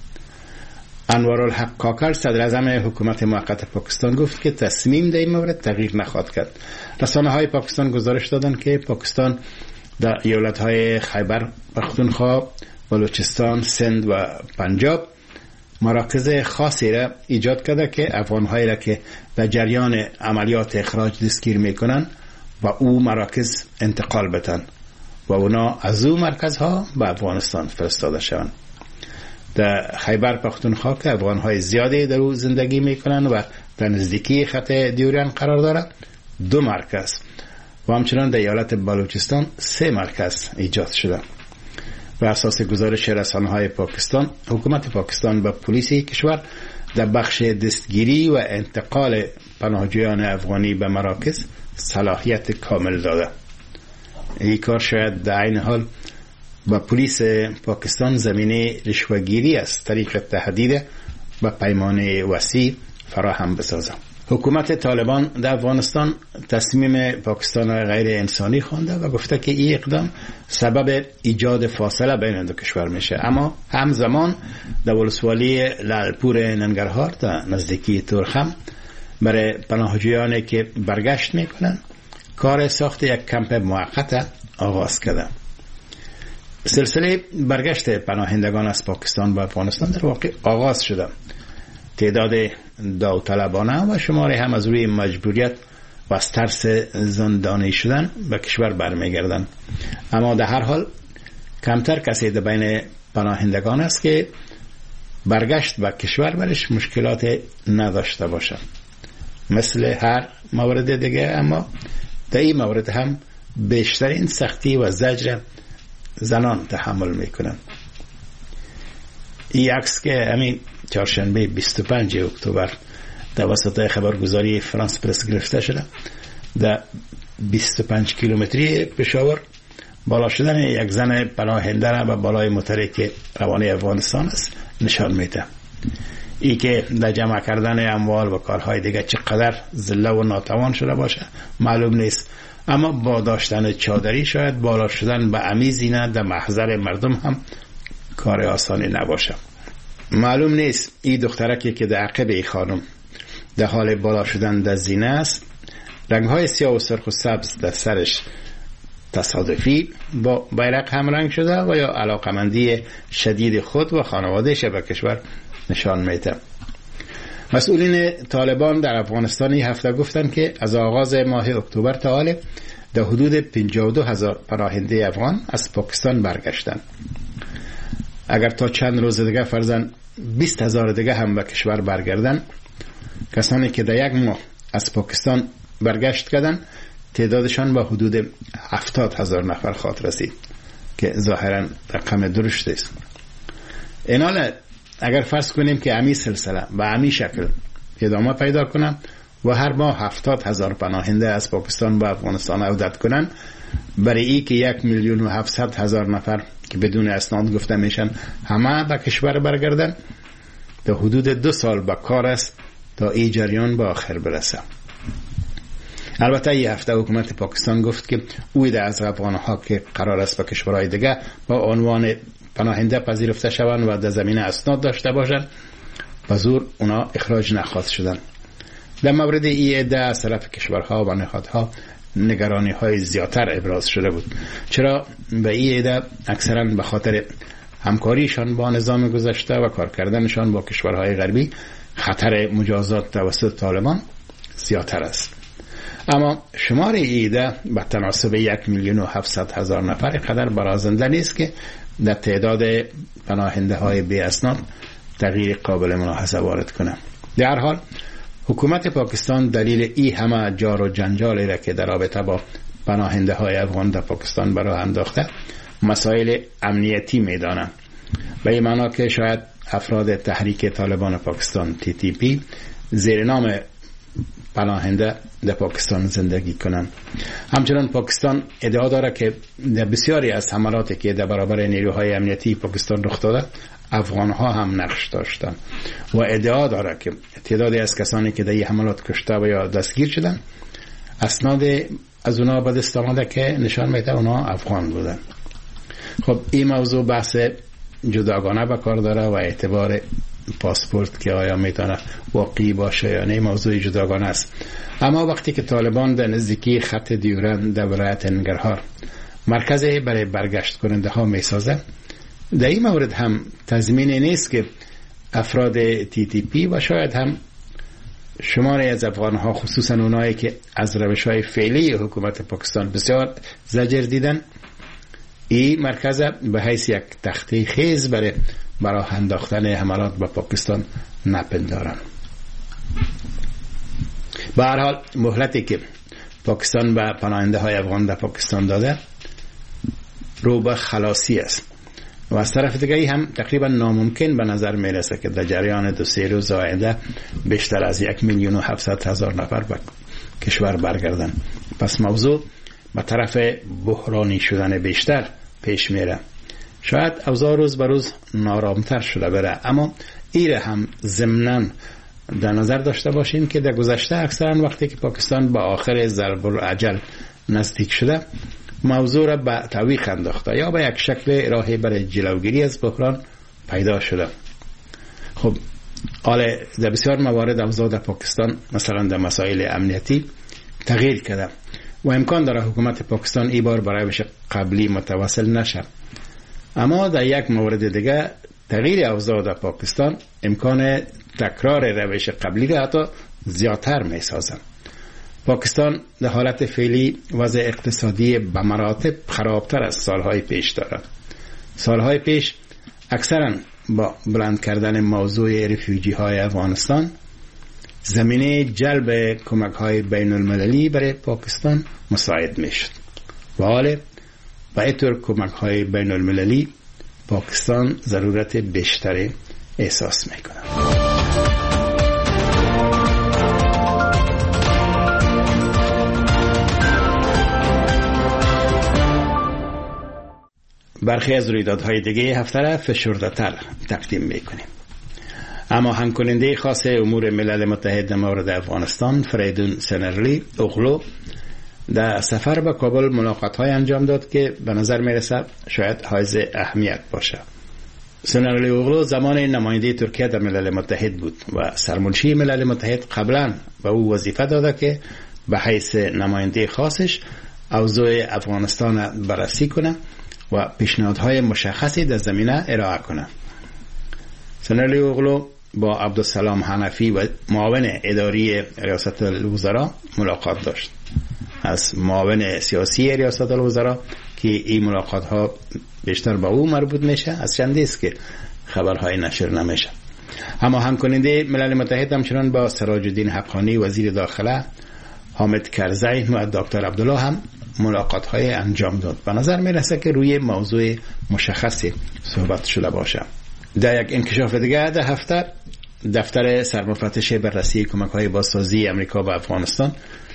Speaker 19: انوارالحق کاکر صدر اعظم حکومت موقت پاکستان گفت که تصمیم در این مورد تغییر نخواهد کرد. رسانه های پاکستان گزارش دادند که پاکستان در ایالت های خیبر پختونخوا، بلوچستان، سند و پنجاب مراکز خاصی را ایجاد کرده که افغان‌هایی را که در جریان عملیات اخراج دستگیر میکنن و او مراکز انتقال بدن و اونا از او مرکزها به افغانستان فرستاده شوند. در خیبر پختونخوا که افغان‌های زیادی در او زندگی میکنن و در نزدیکی خط دیوریان قرار دارد دو مرکز و همچنان در ایالت بلوچستان سه مرکز ایجاد شده. بر اساس گزارش رسانه‌های پاکستان، حکومت پاکستان و پلیس کشور در بخش دستگیری و انتقال پناهجویان افغانی به مراکز صلاحیت کامل داده. این کار شاید در این حال با پلیس پاکستان زمینه رشوه‌گیری از طریق تهدید و پیمانه وسیع فراهم بسازد. حکومت طالبان در افغانستان تصمیم پاکستان را غیر انسانی خوانده و گفته که این اقدام سبب ایجاد فاصله بین دو کشور میشه، اما همزمان در ولسوالی لالپور ننگرهار در نزدیکی تورخم برای پناهجویانی که برگشت میکنن کار ساخت یک کمپ موقت آغاز کرده. سلسله برگشت پناهندگان از پاکستان به افغانستان در واقع آغاز شده. تعداد داوطلبانه و شماری هم از روی مجبوریت و از ترس زندانی شدن به کشور برمیگردن. اما در هر حال کمتر کسی در بین پناهندگان است که برگشت به کشور برش مشکلات نداشته باشه مثل هر مورد دیگه. اما در این مورد هم بیشترین سختی و زجر زنان تحمل میکنن. این عکس که همین چهارشنبه بیست و پنج اکتبر در وسط خبرگزاری فرانس پرس گرفته شده، در بیست و پنج کیلومتری پشاور بالا شدن یک زن پناهنده را به بالای موتری که روانه افغانستان است نشان میده. ای که در جمع کردن اموال و کارهای دیگه چقدر ذله و ناتوان شده باشه معلوم نیست، اما با داشتن چادری شاید بالا شدن به عمی زینه در محضر مردم هم کار آسانی نباشه. معلوم نیست این دخترکی که در عقب ای خانم در حال بالا شدن در زینه است، رنگهای سیاه و سرخ و سبز در سرش تصادفی با بیرق هم رنگ شده و یا علاقمندی شدید خود و خانوادهش به کشور نشان میده. مسئولین طالبان در افغانستان این هفته گفتند که از آغاز ماه اکتبر تا حال در حدود پنجاه و دو هزار پناهنده افغان از پاکستان برگشتند. اگر تا چند روز دیگه فرضاً بیست هزار دیگه هم به کشور برگردن، کسانی که در یک ماه از پاکستان برگشت کردن تعدادشان به حدود هفتاد هزار نفر خواهد رسید که ظاهراً رقم درشت است. این حال اگر فرض کنیم که امی سلسله به امی شکل ادامه پیدا کنن و هر ماه هفتاد هزار پناهنده از پاکستان به افغانستان عودت کنن، برای ای که یک میلیون و هفتصد هزار نفر که بدون اسناد گفته میشن همه به کشور برگردن، در حدود دو سال به کار است تا این جریان به آخر برسه. البته این هفته حکومت پاکستان گفت که اوید از افغانها که قرار است به کشورهای دیگه با عنوان پناهنده پذیرفته شوند و در زمینه اسناد داشته باشند به زور اونا اخراج نخواست شدن. در مورد این عده از طرف کشورها و نهادها نگرانی های زیادتر ابراز شده بود، چرا به این عده اکثرا به خاطر همکاریشان با نظام گذشته و کار کردنشان با کشورهای غربی خطر مجازات توسط طالبان زیادتر است. اما شمار این عده به تناسب یک میلیون و هفتصد هزار نفر قدر برازنده نیست که در تعداد پناهنده های بی اسناد تغییر قابل ملاحظه وارد کنه. در هر حال حکومت پاکستان دلیل این همه جار و جنجالی را که در رابطه با پناهنده های افغان در پاکستان برای انداخته مسائل امنیتی میدانند، به این معنا که شاید افراد تحریک طالبان پاکستان تی تی پی زیر نام پناهنده در پاکستان زندگی کنند. همچنان پاکستان ادعا داره که در بسیاری از حملاتی که در برابر نیروهای امنیتی پاکستان رخ داده افغانها هم نقش داشتند و ادعا داره که تعدادی از کسانی که در این حملات کشته و یا دستگیر شدن اسناد از اونا به دست آمده که نشان میده اونا افغان بودن. خب این موضوع بحث جداگانه به کار داره و اعتبار پاسپورت که آیا میتونه واقعی باشه یا نه موضوع جداگانه است. اما وقتی که طالبان در نزدیکی خط دیورند در ولایت ننگرهار مرکزی برای برگشت کننده ها میسازه، در این مورد هم تضمینی نیست که افراد تی تی پی و شاید هم شماری از افغانها خصوصا اونایی که از روش‌های فعلی حکومت پاکستان بسیار زجر دیدن این مرکز به حیث یک تخته خیز برای برای انداختن حملات به پاکستان نپندارن. به هر حال مهلتی که پاکستان به پناهنده های افغان در پاکستان داده رو به خلاصی است و از طرف دیگه هم تقریبا ناممکن به نظر میرسه که در جریان دو سه روز آینده بیشتر از یک میلیون و هفتصد هزار نفر به کشور برگردن. پس موضوع به طرف بحرانی شدن بیشتر پیش میره. شاید اوضاع روز به روز نارامتر شده بره، اما ایره هم ضمناً در نظر داشته باشین که در گذشته اکثرا وقتی که پاکستان با آخر ضرب الاجل نزدیک شده موضوع را به تعویق انداخته یا به یک شکل راهی برای جلوگیری از بحران پیدا شده. خب حالا در بسیار موارد اوضاع در پاکستان مثلا در مسائل امنیتی تغییر کرده و امکان داره حکومت پاکستان ای بار برای روش قبلی متواصل نشه. اما در یک مورد دیگه تغییر اوضاع در پاکستان امکان تکرار روش قبلی را حتی زیادتر می سازند. پاکستان در حالت فعلی وضع اقتصادی به مراتب خرابتر از سالهای پیش دارد. سالهای پیش اکثرا با بلند کردن موضوع رفیوجی های افغانستان زمینه جلب کمک های بین المللی برای پاکستان مساعد می شد و حال با اینطور کمک های بین المللی پاکستان ضرورت بیشتری احساس می کند. برخی از رویدادهای دیگه هفته را فشرده‌تر تقدیم میکنیم. اما همکننده خاص امور ملل متحد مورد افغانستان فریدون سنرلی اوغلو در سفر به کابل ملاقات‌های انجام داد که به نظر میرسه شاید حائز اهمیت باشه. سنرلی اوغلو زمان نماینده ترکیه در ملل متحد بود و سرمنشی ملل متحد قبلا به او وظیفه داده که به حیث نماینده خاصش اوضاع افغانستان بررسی کنه و پیشنهادهای مشخصی در زمینه ارائه کنه. سنرلی اوغلو با عبدالسلام حنفی و معاون اداری ریاست الوزراء ملاقات داشت. از معاون سیاسی ریاست الوزراء که این ملاقات ها بیشتر با او مربوط میشه، از چندی است که خبرهای نشر نمیشه. اما همکننده ملل متحد همچنان با سراج الدین حقانی وزیر داخله، حامد کرزی و دکتر عبدالله هم ملاقات های انجام داد. به نظر میرسه که روی موضوع مشخصی صحبت شده باشه. در یک انکشاف دیگه در هفته دفتر سرمفتش بررسی کمک های بازسازی امریکا به افغانستان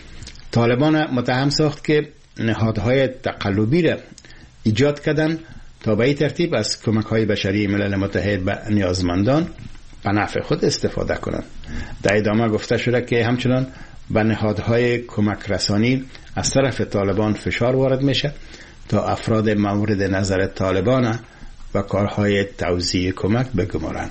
Speaker 19: طالبان متهم ساخت که نهادهای تقلبی را ایجاد کردن تا به این ترتیب از کمک های بشری ملل متحد به نیازمندان به نفع خود استفاده کنند. در ادامه گفته شده که همچنان به نهادهای کمک رسانی از طرف طالبان فشار وارد میشه تا افراد مورد نظر طالبان و کارهای توزیع کمک بگمارند.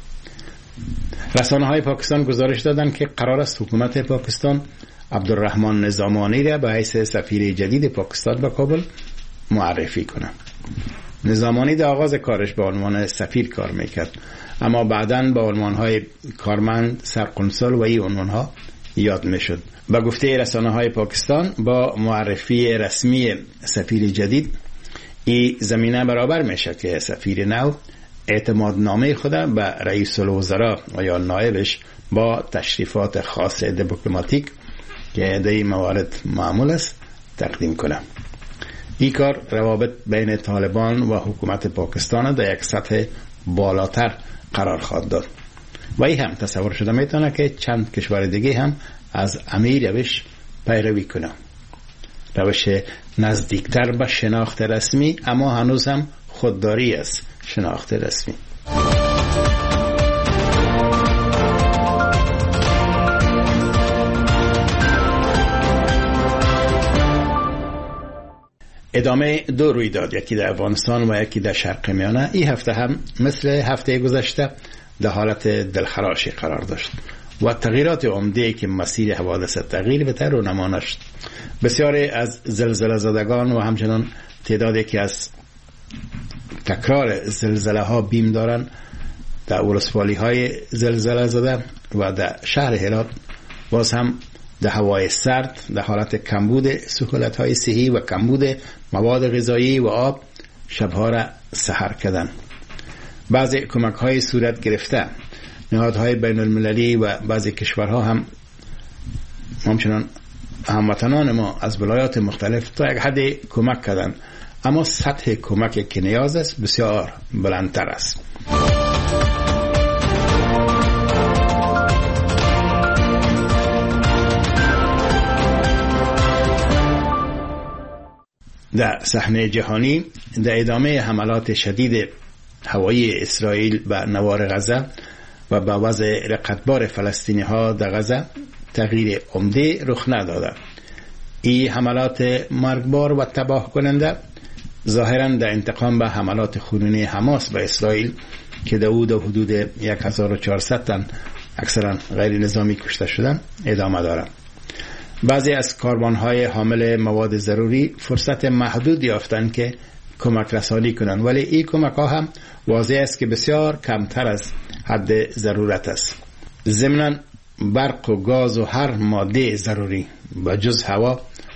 Speaker 19: رسانه های پاکستان گزارش دادن که قرار است حکومت پاکستان عبدالرحمن نظامانی را به حیث سفیر جدید پاکستان به کابل معرفی کنه. نظامانی در آغاز کارش به عنوان سفیر کار میکرد، اما بعداً با عنوانهای کارمند، سرقنصل و این عنوانها یاد میشد. با گفته رسانه های پاکستان با معرفی رسمی سفیر جدید این زمینه برابر میشه که سفیر نو اعتماد نامه خود به رئیس الوزراء و یا نایبش با تشریفات خاص دیپلماتیک که در این موارد معمول است تقدیم کنه. این کار روابط بین طالبان و حکومت پاکستان در یک سطح بالاتر قرار خواهد داد و این هم تصور شده میتونه که چند کشور دیگه هم از امیر روش پیروی کنه. روش نزدیکتر به شناخت رسمی اما هنوز هم خودداری است شناخت رسمی. ادامه دو رویداد، یکی در افغانستان و یکی در شرق میانه، این هفته هم مثل هفته گذشته در حالت دلخراشی قرار داشت و تغییرات عمده که مسیر حوادث تغییر به طور رونما شد. بسیاری از زلزله زدگان و همچنان تعدادی که از تکرار زلزله ها بیم دارن در ولسوالی های زلزله زده و در شهر هرات باز هم در هوای سرد در حالت کمبود سهولت های صحی و کمبود مواد غذایی و آب شبها را سحر کردن. بعضی کمک های صورت گرفته، نهادهای بین المللی و بعضی کشورها هم همچنان هموطنان ما از ولایات مختلف تا یک حد کمک کردن، اما سطح کمک که نیاز است بسیار بلندتر است. در صحنه جهانی در ادامه حملات شدید هوایی اسرائیل به نوار غزه و به وضع رقتبار فلسطینی ها در غزه تغییر عمده رخ نداده. این حملات مرگبار و تباه کننده ظاهراً در انتقام به حملات خونینی حماس به اسرائیل که در او در حدود هزار و چهارصد تن اکثرا غیر نظامی کشته شدن ادامه دارد. بعضی از کاروانهای حامل مواد ضروری فرصت محدود یافتند که کمک رسانی کنند، ولی این کمک ها هم واضح است که بسیار کمتر از حد ضرورت است. ضمناً برق و گاز و هر ماده ضروری به جز هوا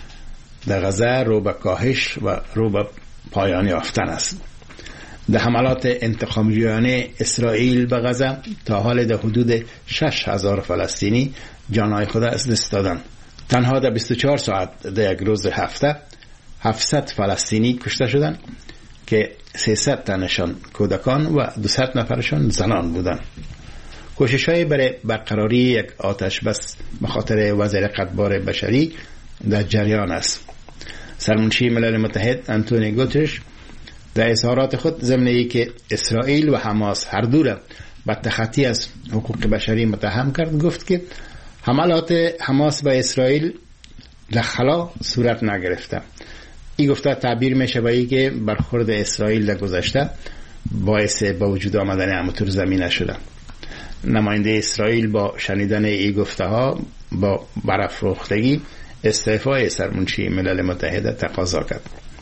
Speaker 19: در غزه رو به کاهش و رو به پایان یافتن است. در حملات انتقامیانه اسرائیل به غزه تا حال در حدود شش هزار فلسطینی جانهای خود از دست دادند. تنها در بیست و چهار ساعت در یک روز هفته هفتصد فلسطینی کشته شدند که سیصد تنشان کودکان و دویست نفرشان زنان بودند. کوشش‌های برای برقراری یک آتش بس به خاطر وضع قطبار بشری در جریان است. سرمنشی ملل متحد انتونی گوترش در اظهارات خود ضمن ای که اسرائیل و حماس هر دو را به تخطی از حقوق بشری متهم کرد، گفت که حملات حماس به اسرائیل در خلا صورت نگرفته. این گفته تعبیر میشه به ای که برخورد اسرائیل در گذشته باعث به وجود آمدن امطور زمینه شده. نماینده اسرائیل با شنیدن این گفته ها با برافروختگی استعفای سرمنشی ملل متحد تقاضا کرد.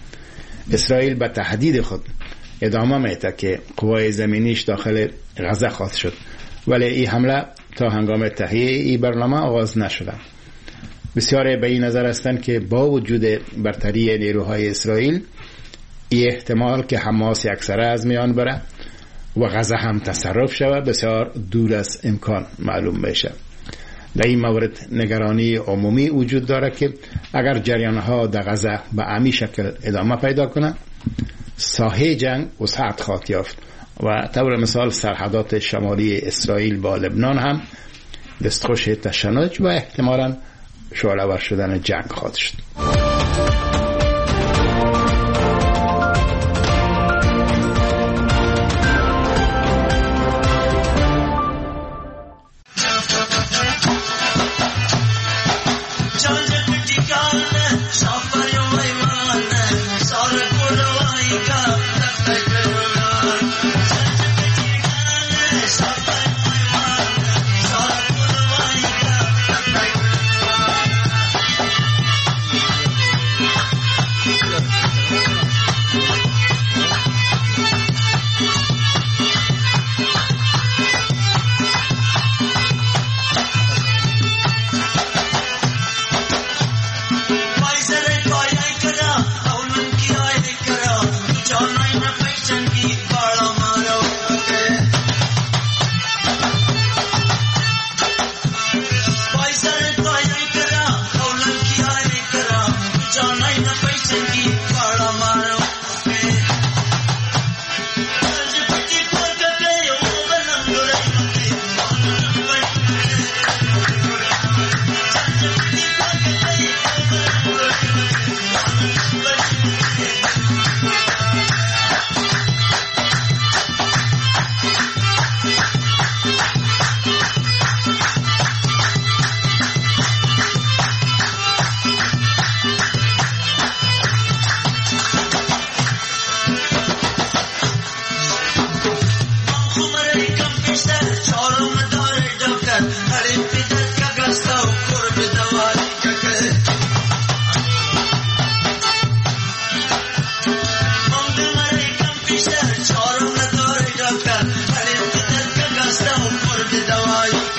Speaker 19: اسرائیل به تهدید خود ادامه میده که قوای زمینیش داخل غزه خواهد شد، ولی این حمله تا هنگام تهیه این برنامه آغاز نشده. بسیاری به این نظر هستند که با وجود برتری نیروهای اسرائیل این احتمال که حماس یکسره از میان بره و غزه هم تصرف شود بسیار دور از امکان معلوم بشه. در این مورد نگرانی عمومی وجود داره که اگر جریانها در غزه به عمی شکل ادامه پیدا کنند، ساحه جنگ وسعت خواهد یافت و طور مثال سرحدات شمالی اسرائیل با لبنان هم دستخوش تشنج و احتمالاً شعله‌ور شدن جنگ خواهد شد.
Speaker 20: Dawai